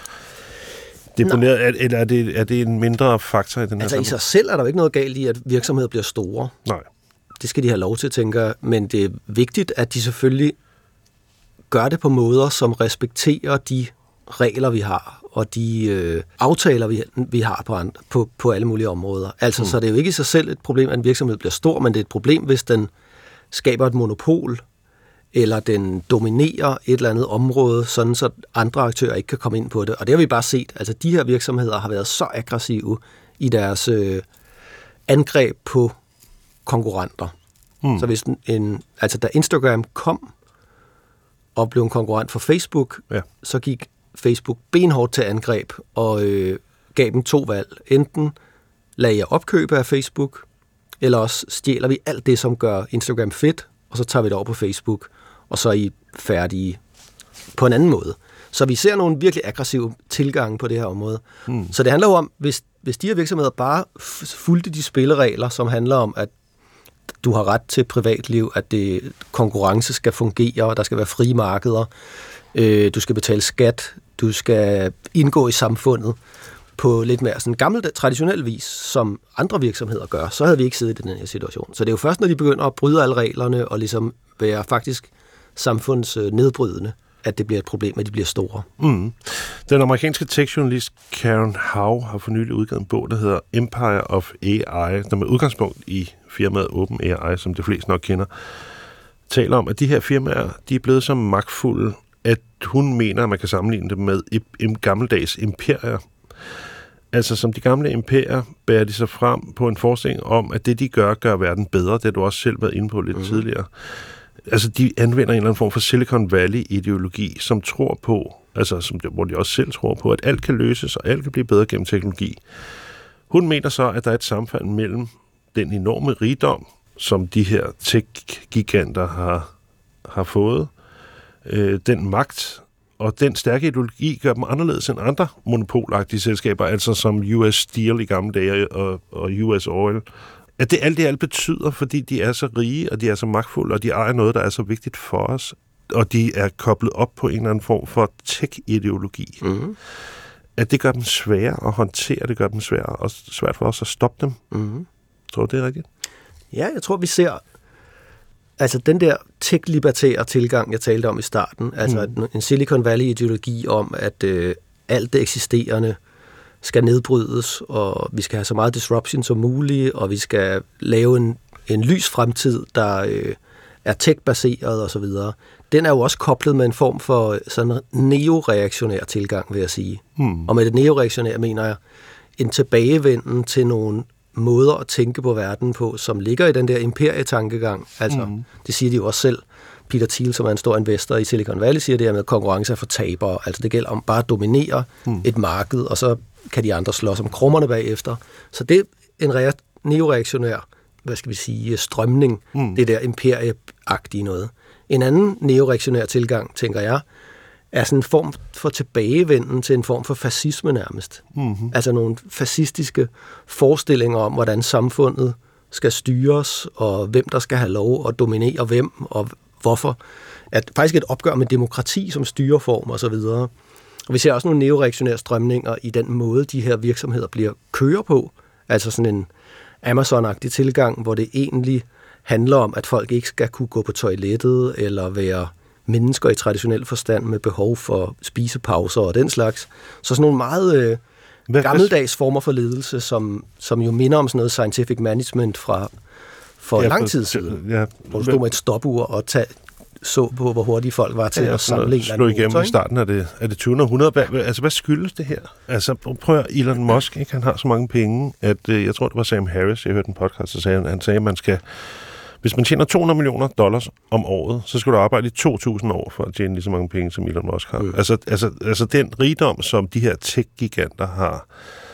deponeret, Nej. eller er det, er det en mindre faktor i den her Altså, sammen? i sig selv er der jo ikke noget galt i, at virksomheder bliver store. Nej. Det skal de have lov til, tænker jeg, men det er vigtigt, at de selvfølgelig gør det på måder, som respekterer de regler, vi har, og de øh, aftaler, vi, vi har på, andre, på, på alle mulige områder. Altså, mm. så det er jo ikke i sig selv et problem, at en virksomhed bliver stor, men det er et problem, hvis den skaber et monopol, eller den dominerer et eller andet område, sådan så andre aktører ikke kan komme ind på det. Og det har vi bare set. Altså, de her virksomheder har været så aggressive i deres øh, angreb på konkurrenter. Mm. Så hvis en, altså da Instagram kom og blev en konkurrent for Facebook, ja. så gik Facebook benhårdt til angreb og øh, gav dem to valg. Enten lader jeg opkøbe af Facebook, eller også stjæler vi alt det, som gør Instagram fedt, og så tager vi det over på Facebook, og så er I færdige på en anden måde. Så vi ser nogle virkelig aggressive tilgange på det her område. Mm. Så det handler jo om, hvis, hvis de her virksomheder bare fulgte de spilleregler, som handler om, at du har ret til privatliv, at det, konkurrence skal fungere, og der skal være frie markeder, øh, du skal betale skat, du skal indgå i samfundet på lidt mere sådan gammel, traditionel vis, som andre virksomheder gør, så havde vi ikke siddet i den her situation. Så det er jo først, når de begynder at bryde alle reglerne og ligesom være faktisk samfundsnedbrydende, at det bliver et problem, at de bliver store. Mm. Den amerikanske tech-journalist Karen Hao har for nylig udgivet en bog, der hedder Empire of A I, der med udgangspunkt i firmaet OpenAI, som de fleste nok kender, taler om, at de her firmaer, de er blevet så magtfulde, at hun mener, at man kan sammenligne dem med en gammeldags imperier. Altså som de gamle imperier bærer de sig frem på en forestilling om, at det de gør, gør verden bedre. Det har du også selv været inde på lidt mm. tidligere. Altså de anvender en eller anden form for Silicon Valley-ideologi, som tror på, altså som, hvor de også selv tror på, at alt kan løses, og alt kan blive bedre gennem teknologi. Hun mener så, at der er et sammenfald mellem den enorme rigdom, som de her tech-giganter har, har fået, øh, den magt, og den stærke ideologi gør dem anderledes end andre monopolagtige selskaber, altså som U S Steel i gamle dage og, og U S Oil. At det alt det alt betyder, fordi de er så rige, og de er så magtfulde, og de ejer noget, der er så vigtigt for os, og de er koblet op på en eller anden form for tech-ideologi. Mm. At det gør dem svære at håndtere, det gør dem svære, og svært for os at stoppe dem. Mm. Tror du, det er rigtigt? Ja, jeg tror, vi ser altså den der tech-libertære tilgang, jeg talte om i starten, altså mm. en Silicon Valley-ideologi om, at øh, alt det eksisterende skal nedbrydes, og vi skal have så meget disruption som muligt, og vi skal lave en, en lys fremtid, der øh, er tech-baseret og så videre. Den er jo også koblet med en form for sådan en neoreaktionær tilgang, vil jeg sige. Mm. Og med det neoreaktionære mener jeg en tilbagevenden til nogle måder at tænke på verden på, som ligger i den der imperietankegang. Altså, mm. det siger de jo også selv. Peter Thiel, som er en stor investor i Silicon Valley, siger det her med, at konkurrence er for tabere. Altså det gælder om bare at dominere mm. et marked, og så kan de andre slås om krummerne bagefter. Så det er en rea- neoreaktionær, hvad skal vi sige, strømning, mm. det der imperieagtige noget. En anden neoreaktionær tilgang, tænker jeg, er sådan en form for tilbagevenden til en form for fascisme nærmest. Mm-hmm. Altså nogle fascistiske forestillinger om, hvordan samfundet skal styres, og hvem der skal have lov at dominere hvem, og hvorfor. At faktisk et opgør med demokrati som styreform og så videre. Og vi ser også nogle neoreaktionære strømninger i den måde, de her virksomheder bliver kører på. Altså sådan en Amazon-agtig tilgang, hvor det egentlig handler om, at folk ikke skal kunne gå på toilettet, eller være mennesker i traditionel forstand med behov for spisepauser og den slags. Så sådan nogle meget øh, gammeldags former for ledelse, som, som jo minder om sådan noget scientific management fra for ja, lang tid siden. Ja, hvor du stod med et stopur og tage, så på, hvor hurtige folk var til ja, at samle en slå igennem motor, i starten af det, af det tyvende århundrede. Hvad, altså, hvad skyldes det her? Altså, prøv at Elon Musk, ikke? Han har så mange penge, at øh, jeg tror, det var Sam Harris, jeg hørte en podcast, så sagde han, han sagde, at man skal hvis man tjener to hundrede millioner dollars om året, så skal du arbejde i to tusind år for at tjene lige så mange penge, som Elon Musk har. Mm. Altså, altså, altså den rigdom, som de her tech-giganter har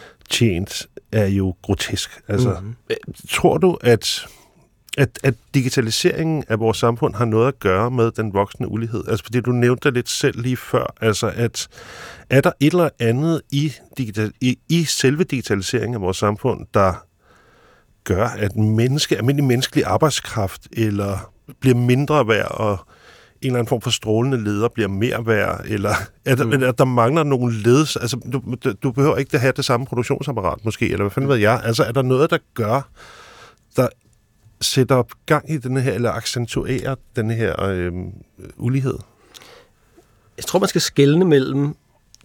tjent, er jo grotesk. Altså, mm. Tror du, at, at, at digitaliseringen af vores samfund har noget at gøre med den voksende ulighed? Altså, fordi du nævnte det lidt selv lige før. Altså, at er der et eller andet i, digital, i, i selve digitaliseringen af vores samfund, der gør, at menneske, almindelig menneskelig arbejdskraft eller bliver mindre værd, og en eller anden form for strålende leder bliver mere værd, eller at, mm. at der mangler nogle leds. Altså, du, du behøver ikke at have det samme produktionsapparat, måske, eller hvad fanden ved jeg. Altså, er der noget, der gør, der sætter gang i den her, eller accentuerer den her øh, ulighed? Jeg tror, man skal skelne mellem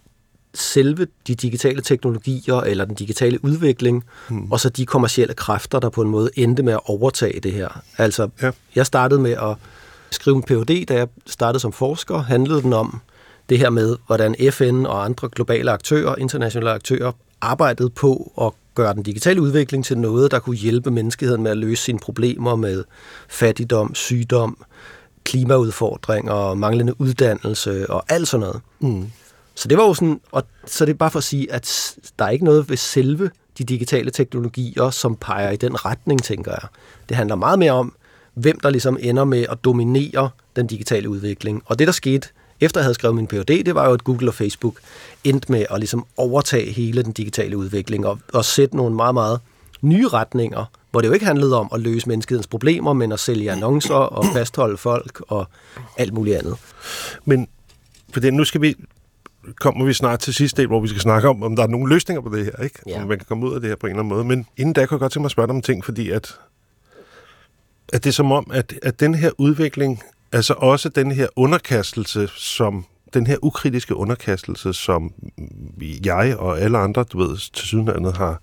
selve de digitale teknologier eller den digitale udvikling, hmm. og så de kommercielle kræfter, der på en måde endte med at overtage det her. Altså, ja. Jeg startede med at skrive en P H D, da jeg startede som forsker, handlede den om det her med, hvordan F N og andre globale aktører, internationale aktører, arbejdede på at gøre den digitale udvikling til noget, der kunne hjælpe menneskeheden med at løse sine problemer med fattigdom, sygdom, klimaudfordringer, manglende uddannelse og alt sådan noget. Hmm. Så det var jo sådan, og så det er bare for at sige, at der er ikke noget ved selve de digitale teknologier, som peger i den retning, tænker jeg. Det handler meget mere om, hvem der ligesom ender med at dominere den digitale udvikling. Og det, der skete, efter jeg havde skrevet min P H D, det var jo, at Google og Facebook endte med at ligesom overtage hele den digitale udvikling og, og sætte nogle meget, meget nye retninger, hvor det jo ikke handlede om at løse menneskehedens problemer, men at sælge annoncer og fastholde folk og alt muligt andet. Men for det, nu skal vi... kommer vi snart til sidste del, hvor vi skal snakke om, om der er nogle løsninger på det her, ikke? Ja. Om man kan komme ud af det her på en eller anden måde. Men inden da kunne jeg godt tænke mig at spørge dig om ting, fordi at, at det er som om, at, at den her udvikling, altså også den her underkastelse, som den her ukritiske underkastelse, som jeg og alle andre, du ved, til sydenlandet har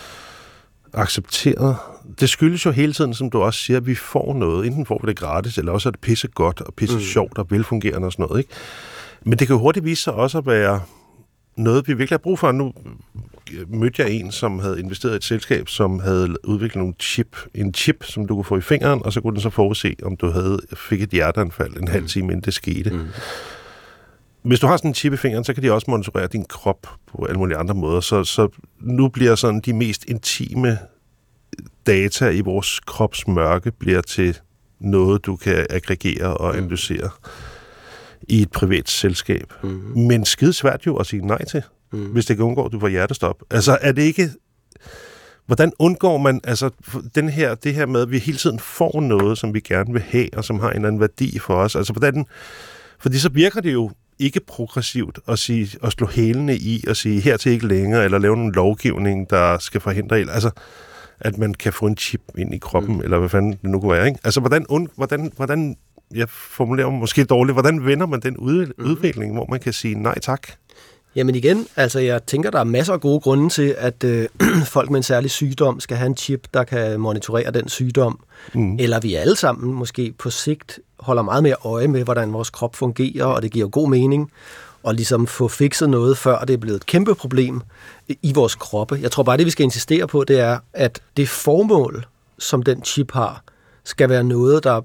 accepteret, det skyldes jo hele tiden, som du også siger, at vi får noget. Enten får vi det gratis, eller også er det pisse godt og pisse sjovt og velfungerende og sådan noget, ikke? Men det kan jo hurtigt vise sig også at være noget, vi virkelig har brug for. Nu mødte jeg en, som havde investeret i et selskab, som havde udviklet nogle chip, en chip, som du kunne få i fingeren, og så kunne den så forudse, om du havde fik et hjerteanfald en halv time, inden det skete. Mm. Hvis du har sådan en chip i fingeren, så kan de også monitorere din krop på alle mulige andre måder. Så, så nu bliver sådan de mest intime data i vores krops mørke bliver til noget, du kan aggregere og analysere i et privat selskab. Mm-hmm. Men skidesvært jo at sige nej til, mm. hvis det kan undgå, at du får hjertestop. Altså, er det ikke... Hvordan undgår man altså den her, det her med, at vi hele tiden får noget, som vi gerne vil have, og som har en eller anden værdi for os? Altså, hvordan... Fordi så virker det jo ikke progressivt at, sige, at slå hælene i og sige, hertil ikke længere, eller lave en lovgivning, der skal forhindre... Altså, at man kan få en chip ind i kroppen, mm. eller hvad fanden det nu kunne være, ikke? Altså, hvordan... Und, hvordan, hvordan jeg formulerer mig måske dårligt. Hvordan vender man den udvikling, mm. hvor man kan sige nej tak? Jamen igen, altså jeg tænker, der er masser af gode grunde til, at øh, folk med en særlig sygdom skal have en chip, der kan monitorere den sygdom. Mm. Eller vi alle sammen måske på sigt holder meget mere øje med, hvordan vores krop fungerer, og det giver god mening at ligesom få fikset noget, før det er blevet et kæmpe problem i vores kroppe. Jeg tror bare, det vi skal insistere på, det er, at det formål, som den chip har, skal være noget, der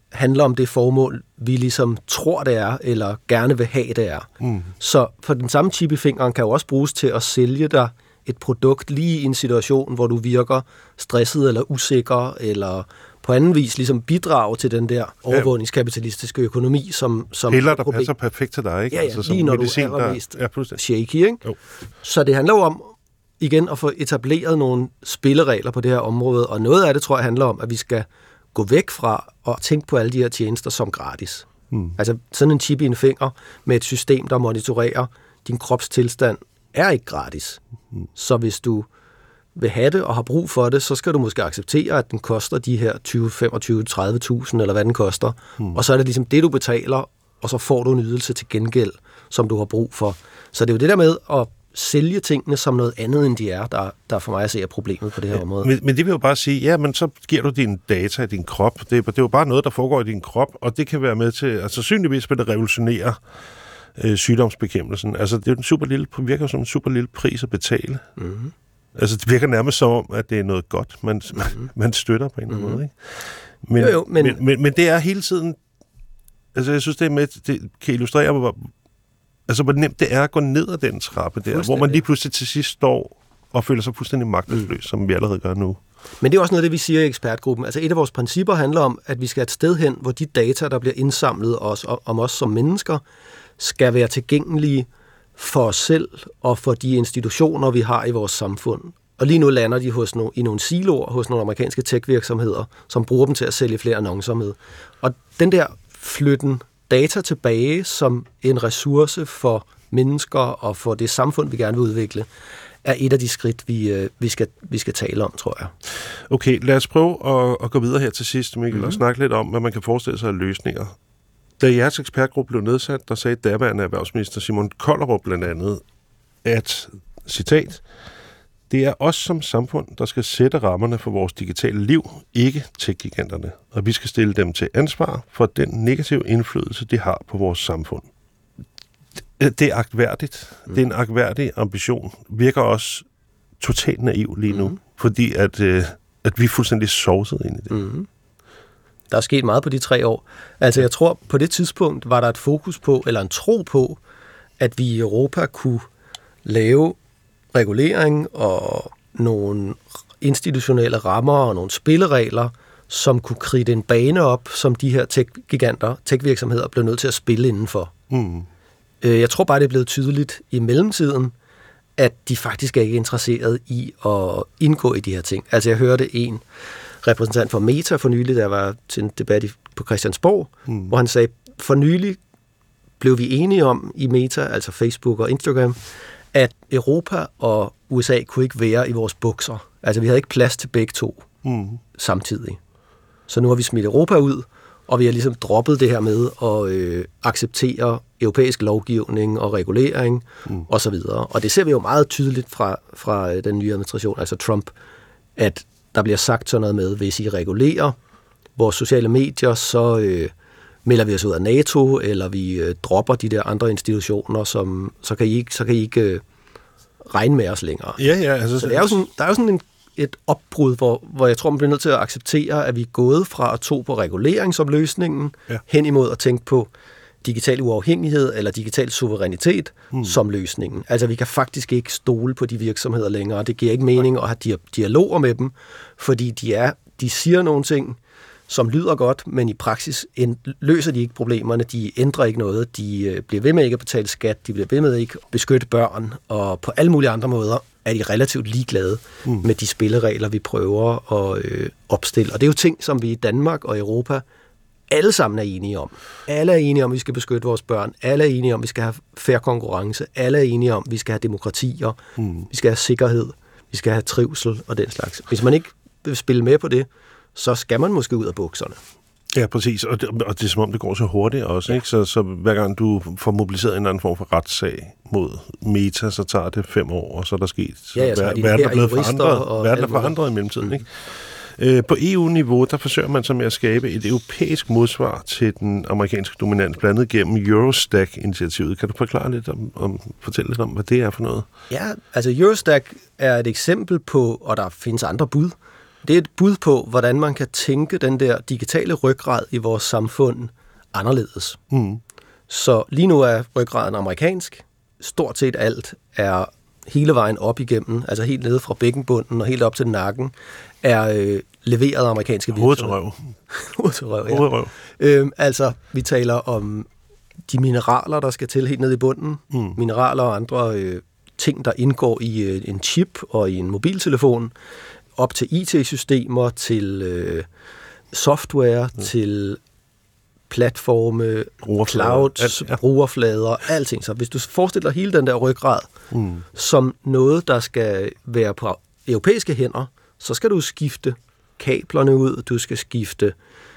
handler om det formål, vi ligesom tror, det er, eller gerne vil have, det er. Mm. Så for den samme chip i fingeren kan jo også bruges til at sælge dig et produkt lige i en situation, hvor du virker stresset eller usikker, eller på anden vis ligesom bidrage til den der overvågningskapitalistiske økonomi, som... som Piller, der passer perfekt til dig, ikke? Ja, ja, altså, lige når medicin, du er mest ja, shaky, ikke? Jo. Så det handler jo om, igen, at få etableret nogle spilleregler på det her område, og noget af det, tror jeg, handler om, at vi skal gå væk fra og tænke på alle de her tjenester som gratis. Hmm. Altså sådan en chip i en finger med et system, der monitorerer din kropstilstand, er ikke gratis. Hmm. Så hvis du vil have det og har brug for det, så skal du måske acceptere, at den koster de her tyve, femogtyve, tredive tusind, eller hvad den koster. Hmm. Og så er det ligesom det, du betaler, og så får du en ydelse til gengæld, som du har brug for. Så det er jo det der med at sælge tingene som noget andet, end de er, der, der for mig at se er problemet på det her ja, område. Men, men det vil jo bare sige, ja, men så giver du dine data i din krop. Det, det er jo bare noget, der foregår i din krop, og det kan være med til, altså synligvis vil det revolutionere øh, sygdomsbekæmpelsen. Altså det er jo en super lille, virker som en super lille pris at betale. Mm-hmm. Altså det virker nærmest som om, at det er noget godt, man, mm-hmm. man støtter på en eller anden mm-hmm. måde. Ikke? Men, jo, jo, men... Men, men, men det er hele tiden, altså jeg synes, det, er med, det kan illustrere, hvor altså, hvor nemt det er at gå ned ad den trappe der, hvor man lige pludselig til sidst står og føler sig fuldstændig magtesløs, mm. som vi allerede gør nu. Men det er også noget af det, vi siger i ekspertgruppen. Altså et af vores principper handler om, at vi skal et sted hen, hvor de data, der bliver indsamlet os, om os som mennesker, skal være tilgængelige for os selv og for de institutioner, vi har i vores samfund. Og lige nu lander de hos no, i nogle siloer hos nogle amerikanske tech-virksomheder, som bruger dem til at sælge flere annoncer med. Og den der flytten data tilbage som en ressource for mennesker og for det samfund, vi gerne vil udvikle, er et af de skridt, vi, vi, skal, vi skal tale om, tror jeg. Okay, lad os prøve at, at gå videre her til sidst, Mikkel, mm-hmm. og snakke lidt om, hvad man kan forestille sig af løsninger. Da jeres ekspertgruppe blev nedsat, der sagde daværende erhvervsminister Simon Kollerup blandt andet, at, citat, det er os som samfund, der skal sætte rammerne for vores digitale liv, ikke tech-giganterne, og vi skal stille dem til ansvar for den negative indflydelse, de har på vores samfund. Det er agtværdigt. Mm. Det er en agtværdig ambition. Virker også totalt naiv lige nu, mm. fordi at, øh, at vi er fuldstændig sovset ind i det. Mm. Der er sket meget på de tre år. Altså jeg tror, på det tidspunkt var der et fokus på, eller en tro på, at vi i Europa kunne lave regulering og nogle institutionelle rammer og nogle spilleregler, som kunne kridte en bane op, som de her tech-giganter, tech-virksomheder blev nødt til at spille indenfor. Mm. Jeg tror bare, det er blevet tydeligt i mellemtiden, at de faktisk er ikke interesseret i at indgå i de her ting. Altså jeg hørte en repræsentant for Meta for nylig, der var til en debat på Christiansborg, mm. hvor han sagde, for nylig blev vi enige om i Meta, altså Facebook og Instagram, at Europa og U S A kunne ikke være i vores bukser. Altså vi havde ikke plads til begge to mm. samtidig. Så nu har vi smidt Europa ud, og vi har ligesom droppet det her med at øh, acceptere europæisk lovgivning og regulering mm. osv. Og det ser vi jo meget tydeligt fra, fra den nye administration, altså Trump, at der bliver sagt sådan noget med, hvis I regulerer vores sociale medier, så øh, melder vi os ud af NATO, eller vi øh, dropper de der andre institutioner, som, så kan I ikke, så kan I ikke øh, regne med os længere. Ja, ja, altså, så det er jo sådan, der er jo sådan en, et opbrud, hvor, hvor jeg tror, man bliver nødt til at acceptere, at vi er gået fra at tro på regulering som løsningen, ja. hen imod at tænke på digital uafhængighed eller digital suverænitet hmm. som løsningen. Altså vi kan faktisk ikke stole på de virksomheder længere. Det giver ikke mening at have dialoger med dem, fordi de, er, de siger nogle ting, som lyder godt, men i praksis løser de ikke problemerne, de ændrer ikke noget, de bliver ved med ikke at betale skat, de bliver ved med ikke at beskytte børn, og på alle mulige andre måder er de relativt ligeglade hmm. med de spilleregler, vi prøver at øh, opstille. Og det er jo ting, som vi i Danmark og Europa alle sammen er enige om. Alle er enige om, at vi skal beskytte vores børn. Alle er enige om, at vi skal have fair konkurrence. Alle er enige om, at vi skal have demokratier. Mm. Vi skal have sikkerhed. Vi skal have trivsel og den slags. Hvis man ikke vil spille med på det, så skal man måske ud af bukserne. Ja, præcis. Og det, og det er som om, det går så hurtigt også. Ja. Ikke? Så, så hver gang du får mobiliseret en eller anden form for retssag mod Meta, så tager det fem år, og så er der sket. Ja, ja, så verden er blevet forandret, verden er forandret i mellemtiden. Mm. Ikke? På E U-niveau, der forsøger man så med at skabe et europæisk modsvar til den amerikanske dominans, blandt andet gennem Eurostack-initiativet. Kan du forklare lidt om, om, fortælle lidt om, hvad det er for noget? Ja, altså Eurostack er et eksempel på, og der findes andre bud, Det er et bud på, hvordan man kan tænke den der digitale ryggrad i vores samfund anderledes. Mm. Så lige nu er ryggraden amerikansk. Stort set alt er hele vejen op igennem, altså helt nede fra bækkenbunden og helt op til nakken, er øh, leveret af amerikanske virksomheder. Hovedrøv. Hovedrøv, ja. Hovedrøv. Øhm, altså, vi taler om de mineraler, der skal til helt ned i bunden. Mm. Mineraler og andre øh, ting, der indgår i øh, en chip og i en mobiltelefon, op til I T-systemer, til øh, software, mm. til platforme, clouds, ja. brugerflader, alting. Så hvis du forestiller hele den der ryggrad mm. som noget, der skal være på europæiske hænder, så skal du skifte kablerne ud, du skal skifte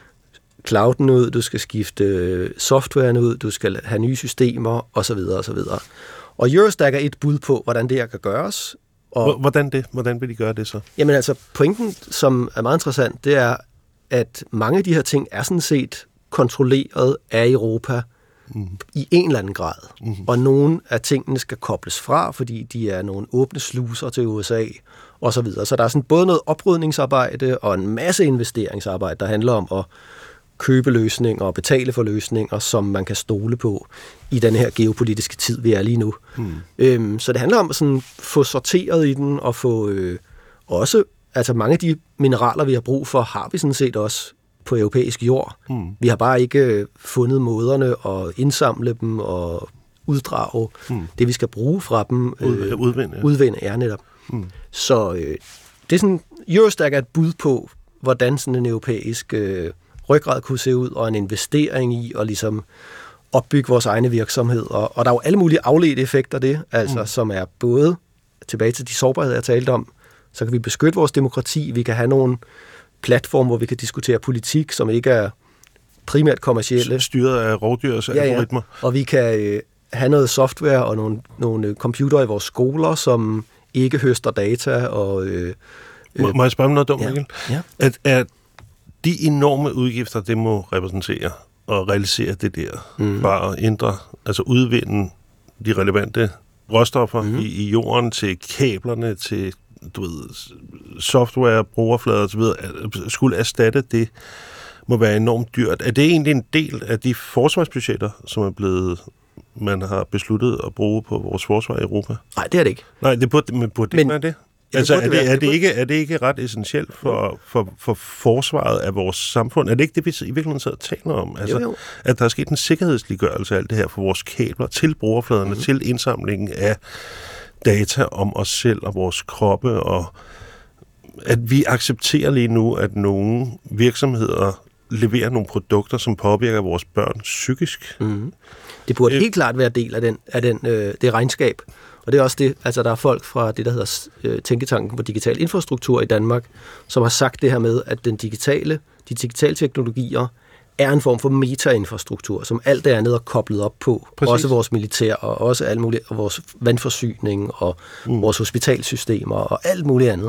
clouden ud, du skal skifte softwaren ud, du skal have nye systemer, osv. osv. Og Eurostack er et bud på, hvordan det her kan gøres. Og hvordan det? Hvordan vil de gøre det så? Jamen altså, pointen, som er meget interessant, det er, at mange af de her ting er sådan set kontrolleret af Europa mm. i en eller anden grad. Mm. Og nogle af tingene skal kobles fra, fordi de er nogle åbne sluser til U S A, og så videre. Så der er sådan både noget oprydningsarbejde og en masse investeringsarbejde, der handler om at købe løsninger og betale for løsninger, som man kan stole på i den her geopolitiske tid, vi er lige nu. Mm. Øhm, så det handler om at sådan få sorteret i den og få øh, også, altså mange af de mineraler, vi har brug for, har vi sådan set også på europæisk jord. Mm. Vi har bare ikke fundet måderne at indsamle dem og uddrage mm. det, vi skal bruge fra dem. Øh, udvinde. Udvinde, ja, netop. Mm. Så øh, det er sådan, Eurostack er et bud på, hvordan sådan en europæisk øh, ryggrad kunne se ud, og en investering i at ligesom opbygge vores egne virksomheder. Og der er jo alle mulige afledte effekter af det, altså mm. som er både tilbage til de sårbarheder, jeg talte om, så kan vi beskytte vores demokrati, vi kan have nogle platform, hvor vi kan diskutere politik, som ikke er primært kommercielle. Styret af rovdyrs ja, algoritmer. Ja. Og vi kan øh, have noget software og nogle, nogle computer i vores skoler, som ikke høster data. Og, øh, må, må jeg spørge om noget dumt, ja. Mikkel? Ja. At, at de enorme udgifter, det må repræsentere og realisere det der, mm. bare at ændre, altså udvinde de relevante råstoffer mm. i, i jorden til kablerne, til du ved, software, brugerflader og så videre, skulle erstatte det, må være enormt dyrt. Er det egentlig en del af de forsvarsbudgetter, som er blevet, man har besluttet at bruge på vores forsvar i Europa? Nej, det er det ikke. Nej, det burde, men burde det ikke være det? Ja, altså, det er, det, det er, det ikke, er det ikke ret essentielt for, for, for forsvaret af vores samfund? Er det ikke det, vi i virkeligheden sidder og taler om? Altså, jo, jo. At der er sket en sikkerhedsliggørelse af alt det her for vores kabler, til brugerfladerne, mm-hmm. til indsamlingen af data om os selv og vores kroppe, og at vi accepterer lige nu, at nogle virksomheder leverer nogle produkter, som påvirker vores børn psykisk. Mm. Det burde øh. helt klart være del af, den, af den, øh, det regnskab. Og det er også det, altså der er folk fra det, der hedder øh, Tænketanken på Digital Infrastruktur i Danmark, som har sagt det her med, at den digitale, de digitale teknologier er en form for metainfrastruktur, som alt det andet er koblet op på. Præcis. Også vores militær, og også alt muligt, og vores vandforsyning, og mm. vores hospitalsystemer, og alt muligt andet.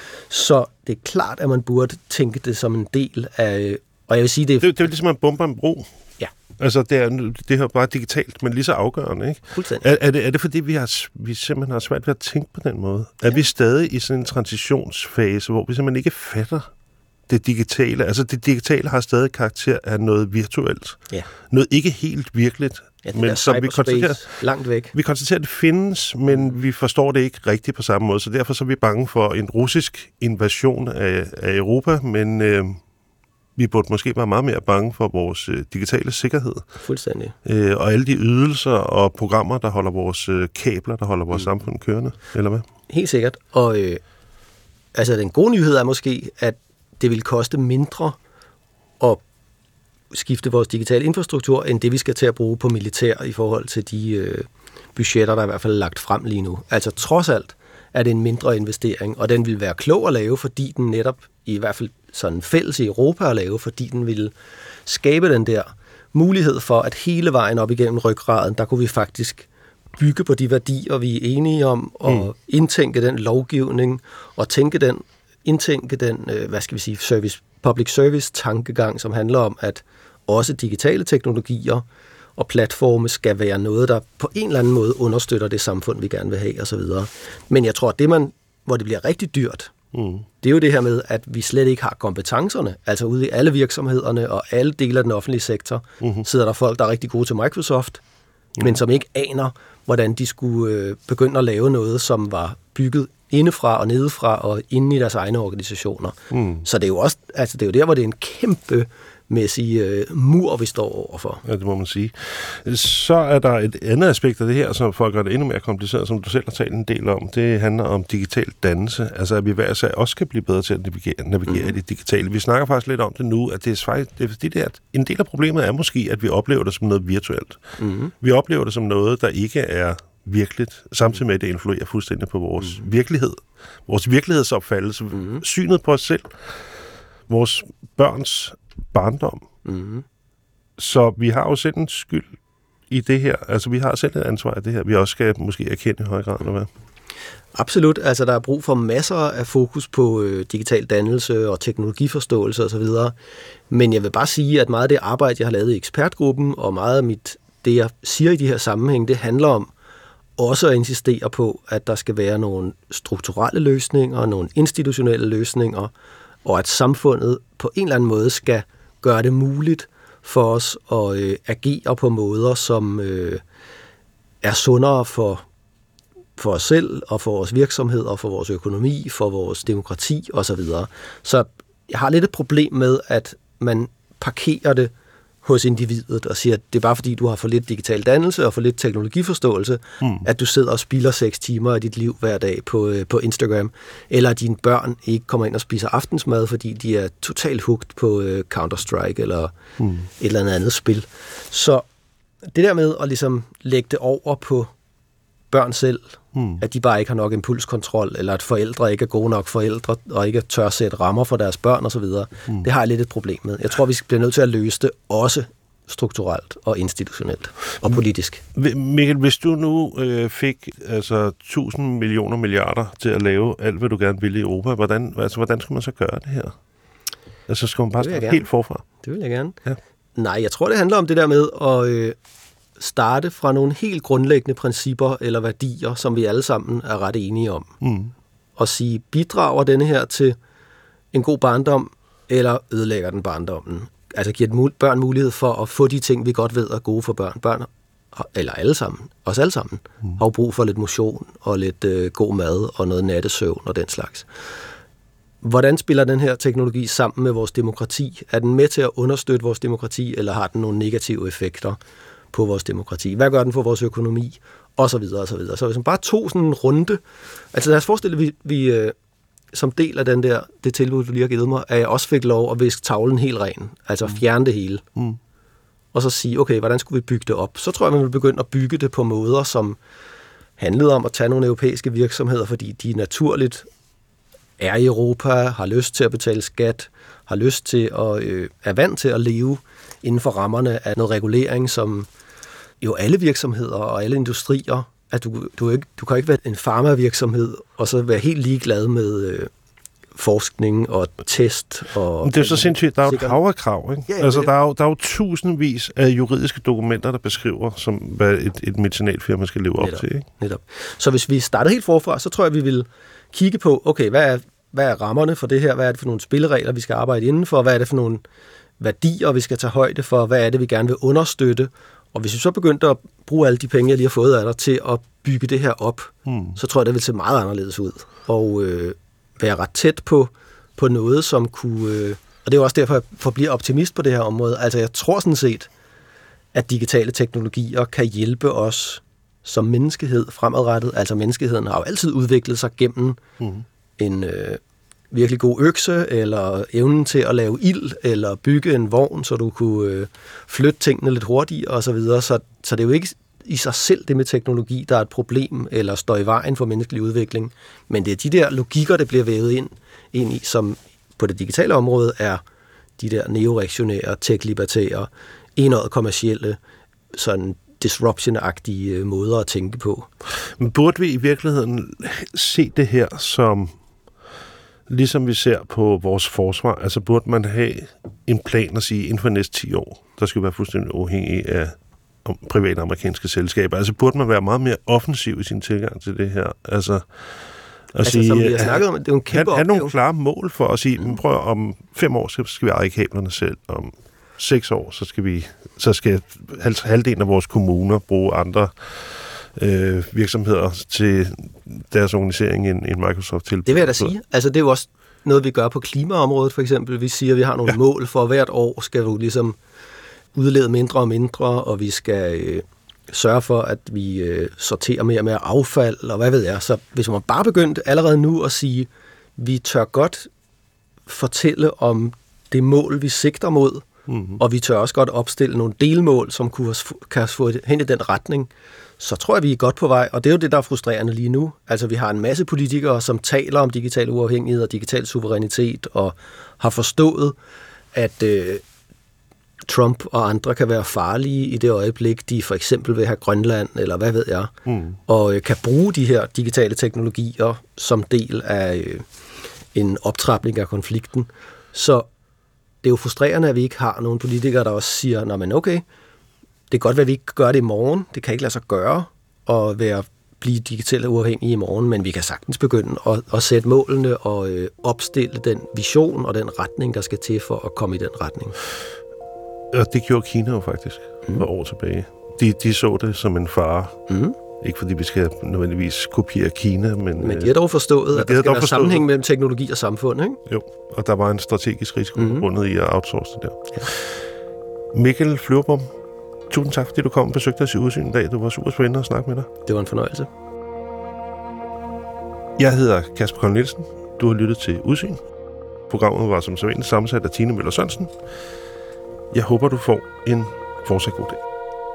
Så det er klart, at man burde tænke det som en del af, og jeg vil sige det... Det, det er ligesom at bombe en bro. Ja. Altså, det er, det er bare digitalt, men lige så afgørende, ikke? Fuldstændig. Er, er, det, er det fordi, vi, har, vi simpelthen har svært ved at tænke på den måde? Er ja. vi stadig i sådan en transitionsfase, hvor vi simpelthen ikke fatter det digitale? Altså, det digitale har stadig karakter af noget virtuelt. Ja. Noget ikke helt virkeligt. Ja, men som vi konstaterer, langt væk. Vi konstaterer, at det findes, men vi forstår det ikke rigtigt på samme måde, så derfor så er vi bange for en russisk invasion af, af Europa, men øh, vi burde måske være meget mere bange for vores øh, digitale sikkerhed. Fuldstændig. Øh, og alle de ydelser og programmer, der holder vores øh, kabler, der holder vores mm. samfund kørende, eller hvad? Helt sikkert. Og øh, altså den gode nyhed er måske, at det vil koste mindre at skifte vores digitale infrastruktur, end det vi skal til at bruge på militær i forhold til de øh, budgetter, der er i hvert fald lagt frem lige nu. Altså trods alt er det en mindre investering, og den vil være klog at lave, fordi den netop, i hvert fald sådan fælles i Europa at lave, fordi den vil skabe den der mulighed for, at hele vejen op igennem ryggraden, der kunne vi faktisk bygge på de værdier, vi er enige om, og mm. indtænke den lovgivning, og tænke den, indtænke den, øh, hvad skal vi sige, service, public service tankegang, som handler om, at også digitale teknologier og platforme skal være noget, der på en eller anden måde understøtter det samfund, vi gerne vil have, osv. Men jeg tror, at det man, hvor det bliver rigtig dyrt, mm. det er jo det her med, at vi slet ikke har kompetencerne. Altså ude i alle virksomhederne og alle dele af den offentlige sektor, mm-hmm. sidder der folk, der er rigtig gode til Microsoft, mm. men som ikke aner, hvordan de skulle øh, begynde at lave noget, som var bygget indefra og nedefra og inde i deres egne organisationer. Mm. Så det er jo også, altså det er jo der, hvor det er en kæmpe mæssig øh, mur, vi står overfor. Ja, det må man sige. Så er der et andet aspekt af det her, som for at gøre det endnu mere kompliceret, som du selv har talt en del om. Det handler om digital dannelse. Altså, at vi hver sag også skal blive bedre til at navigere, navigere mm. i det digitale. Vi snakker faktisk lidt om det nu, at det er faktisk, det er fordi, det er, en del af problemet er måske, at vi oplever det som noget virtuelt. Mm. Vi oplever det som noget, der ikke er virkeligt, samtidig med, at det influerer fuldstændig på vores mm. virkelighed. Vores virkelighedsopfattelse, mm. synet på os selv, vores børns barndom. Mm. Så vi har jo selv en skyld i det her. Altså, vi har selv et ansvar i det her. Vi også skal måske erkende i høj grad, eller hvad? Absolut. Altså, der er brug for masser af fokus på øh, digital dannelse og teknologiforståelse osv. Men jeg vil bare sige, at meget af det arbejde, jeg har lavet i ekspertgruppen, og meget af mit, det, jeg siger i de her sammenhæng, det handler om også at insistere på, at der skal være nogle strukturelle løsninger, nogle institutionelle løsninger, og at samfundet på en eller anden måde skal gøre det muligt for os at øh, agere på måder, som øh, er sundere for, for os selv, og for vores virksomheder, for vores økonomi, for vores demokrati osv. Så jeg har lidt et problem med, at man parkerer det hos individet og siger, at det er bare fordi, du har for lidt digital dannelse og for lidt teknologiforståelse, mm. at du sidder og spilder seks timer af dit liv hver dag på, øh, på Instagram, eller at dine børn ikke kommer ind og spiser aftensmad, fordi de er totalt hooked på øh, Counter-Strike eller mm. et eller andet andet spil. Så det der med at ligesom lægge det over på børn selv, mm. at de bare ikke har nok impulskontrol, eller at forældre ikke er gode nok forældre, og ikke tør sætte rammer for deres børn osv., mm. det har jeg lidt et problem med. Jeg tror, vi bliver nødt til at løse det også strukturelt og institutionelt og politisk. Mikkel, hvis du nu øh, fik altså tusind millioner milliarder til at lave alt, hvad du gerne ville i Europa, hvordan, altså, hvordan skal man så gøre det her? Altså, skal man bare starte helt forfra? Det vil jeg gerne. Ja. Nej, jeg tror, det handler om det der med at øh, starte fra nogle helt grundlæggende principper eller værdier, som vi alle sammen er ret enige om. Mm. Og sige, bidrager denne her til en god barndom, eller ødelægger den barndommen? Altså giver børn mulighed for at få de ting, vi godt ved er gode for børn. Børn, eller alle sammen, os alle sammen, mm. har jo brug for lidt motion og lidt øh, god mad og noget nattesøvn og den slags. Hvordan spiller den her teknologi sammen med vores demokrati? Er den med til at understøtte vores demokrati, eller har den nogle negative effekter på vores demokrati? Hvad gør den for vores økonomi? Og så videre, og så videre. Så hvis man bare tog sådan en runde, altså lad os forestille, at vi, vi øh, som del af den der, det tilbud, du lige har givet mig, at jeg også fik lov at viske tavlen helt ren, altså fjerne det hele. Mm. Og så sige, okay, hvordan skulle vi bygge det op? Så tror jeg, man vil begynde at bygge det på måder, som handlede om at tage nogle europæiske virksomheder, fordi de naturligt er i Europa, har lyst til at betale skat, har lyst til at, øh, er vant til at leve inden for rammerne af noget regulering, som jo alle virksomheder og alle industrier, at du, du, ikke, du kan ikke være en farmavirksomhed og så være helt ligeglad med øh, forskning og test. Og det er så sindssygt, der er jo et hav af krav, ikke? Ja, ja, altså, der er, jo, der er jo tusindvis af juridiske dokumenter, der beskriver, som, hvad et, et medicinalfirma skal leve op netop, til. Ikke? Netop. Så hvis vi starter helt forfra, så tror jeg, vi vil kigge på, okay, hvad er, hvad er rammerne for det her? Hvad er det for nogle spilleregler, vi skal arbejde indenfor? Hvad er det for nogle værdier, vi skal tage højde for? Hvad er det, vi gerne vil understøtte? Og hvis vi så begyndte at bruge alle de penge, jeg lige har fået af dig, til at bygge det her op, hmm. så tror jeg, det vil se meget anderledes ud. Og øh, være ret tæt på, på noget, som kunne... Øh, og det er jo også derfor, jeg forbliver optimist på det her område. Altså, jeg tror sådan set, at digitale teknologier kan hjælpe os som menneskehed fremadrettet. Altså, menneskeheden har jo altid udviklet sig gennem hmm. en øh, virkelig god økse, eller evnen til at lave ild, eller bygge en vogn, så du kunne øh, flytte tingene lidt hurtigere og så videre. Så, så det er jo ikke i sig selv det med teknologi, der er et problem, eller står i vejen for menneskelig udvikling. Men det er de der logikker, der bliver vævet ind, ind i, som på det digitale område er de der neoreaktionære, tech-libertære, enøjet kommercielle, sådan disruption-agtige måder at tænke på. Men burde vi i virkeligheden se det her som, ligesom vi ser på vores forsvar, altså burde man have en plan at sige, inden for næste ti år, der skal være fuldstændig afhængig af private amerikanske selskaber. Altså burde man være meget mere offensiv i sin tilgang til det her. Altså, Altså, sige, som vi har snakket om, det er jo en kæmpe opgave. Have nogle klare mål for at sige, mm. prøv om fem år, så skal vi eje kablerne selv. Om seks år, så skal vi, så skal halvdelen af vores kommuner bruge andre øh, virksomheder til deres organisering end, end Microsoft til. Det vil jeg da sige. Altså, det er jo også noget, vi gør på klimaområdet, for eksempel. Vi siger, at vi har nogle ja. mål for hvert år, skal du ligesom udlede mindre og mindre, og vi skal øh, sørge for, at vi øh, sorterer mere og mere affald, og hvad ved jeg. Så hvis man bare begyndte allerede nu at sige, vi tør godt fortælle om det mål, vi sigter mod, mm-hmm. og vi tør også godt opstille nogle delmål, som kan os få hen i den retning, så tror jeg, vi er godt på vej. Og det er jo det, der er frustrerende lige nu. Altså, vi har en masse politikere, som taler om digital uafhængighed og digital suverænitet, og har forstået, at øh, Trump og andre kan være farlige i det øjeblik, de for eksempel vil have Grønland, eller hvad ved jeg, mm. og øh, kan bruge de her digitale teknologier som del af øh, en optrapning af konflikten. Så det er jo frustrerende, at vi ikke har nogen politikere, der også siger, nå, men okay, det kan godt være, at vi ikke gør det i morgen. Det kan ikke lade sig gøre at være, blive digitalt uafhængige i morgen, men vi kan sagtens begynde at, at sætte målene og øh, opstille den vision og den retning, der skal til for at komme i den retning. Og det gjorde Kina jo faktisk mm. for år tilbage. De, de så det som en fare. Mm. Ikke fordi vi skal nødvendigvis kopiere Kina, men... Men de har dog forstået, at der skal være forstået. sammenhæng mellem teknologi og samfund, ikke? Jo, og der var en strategisk risiko forbundet mm. i at outsource det der. Ja. Mikkel Flyverbom, tusind tak, fordi du kom og besøgte os i Udsyn i dag. Det var super spændende at snakke med dig. Det var en fornøjelse. Jeg hedder Kasper Kold Nielsen. Du har lyttet til Udsyn. Programmet var som sædvanligt sammensat af Tine Møller Sørensen. Jeg håber, du får en fortsat god dag.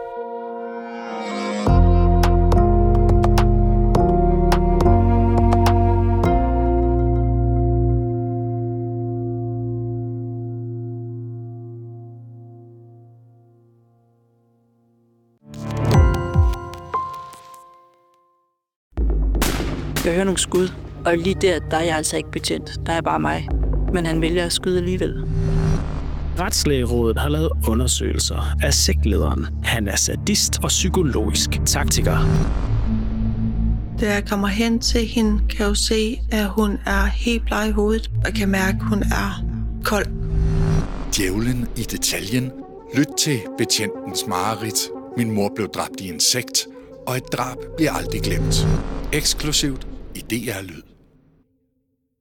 Jeg hører nogle skud, og lige der, der er jeg altså ikke betjent. Der er bare mig. Men han vælger at skyde alligevel. Retslægerådet har lavet undersøgelser af sektlederen. Han er sadist og psykologisk taktiker. Da jeg kommer hen til hende, kan jeg jo se, at hun er helt bleg i hovedet, og kan mærke, at hun er kold. Djævlen i detaljen. Lyt til Betjentens mareridt. Min mor blev dræbt i en sekt, og et drab bliver aldrig glemt. Eksklusivt i D R Lyd.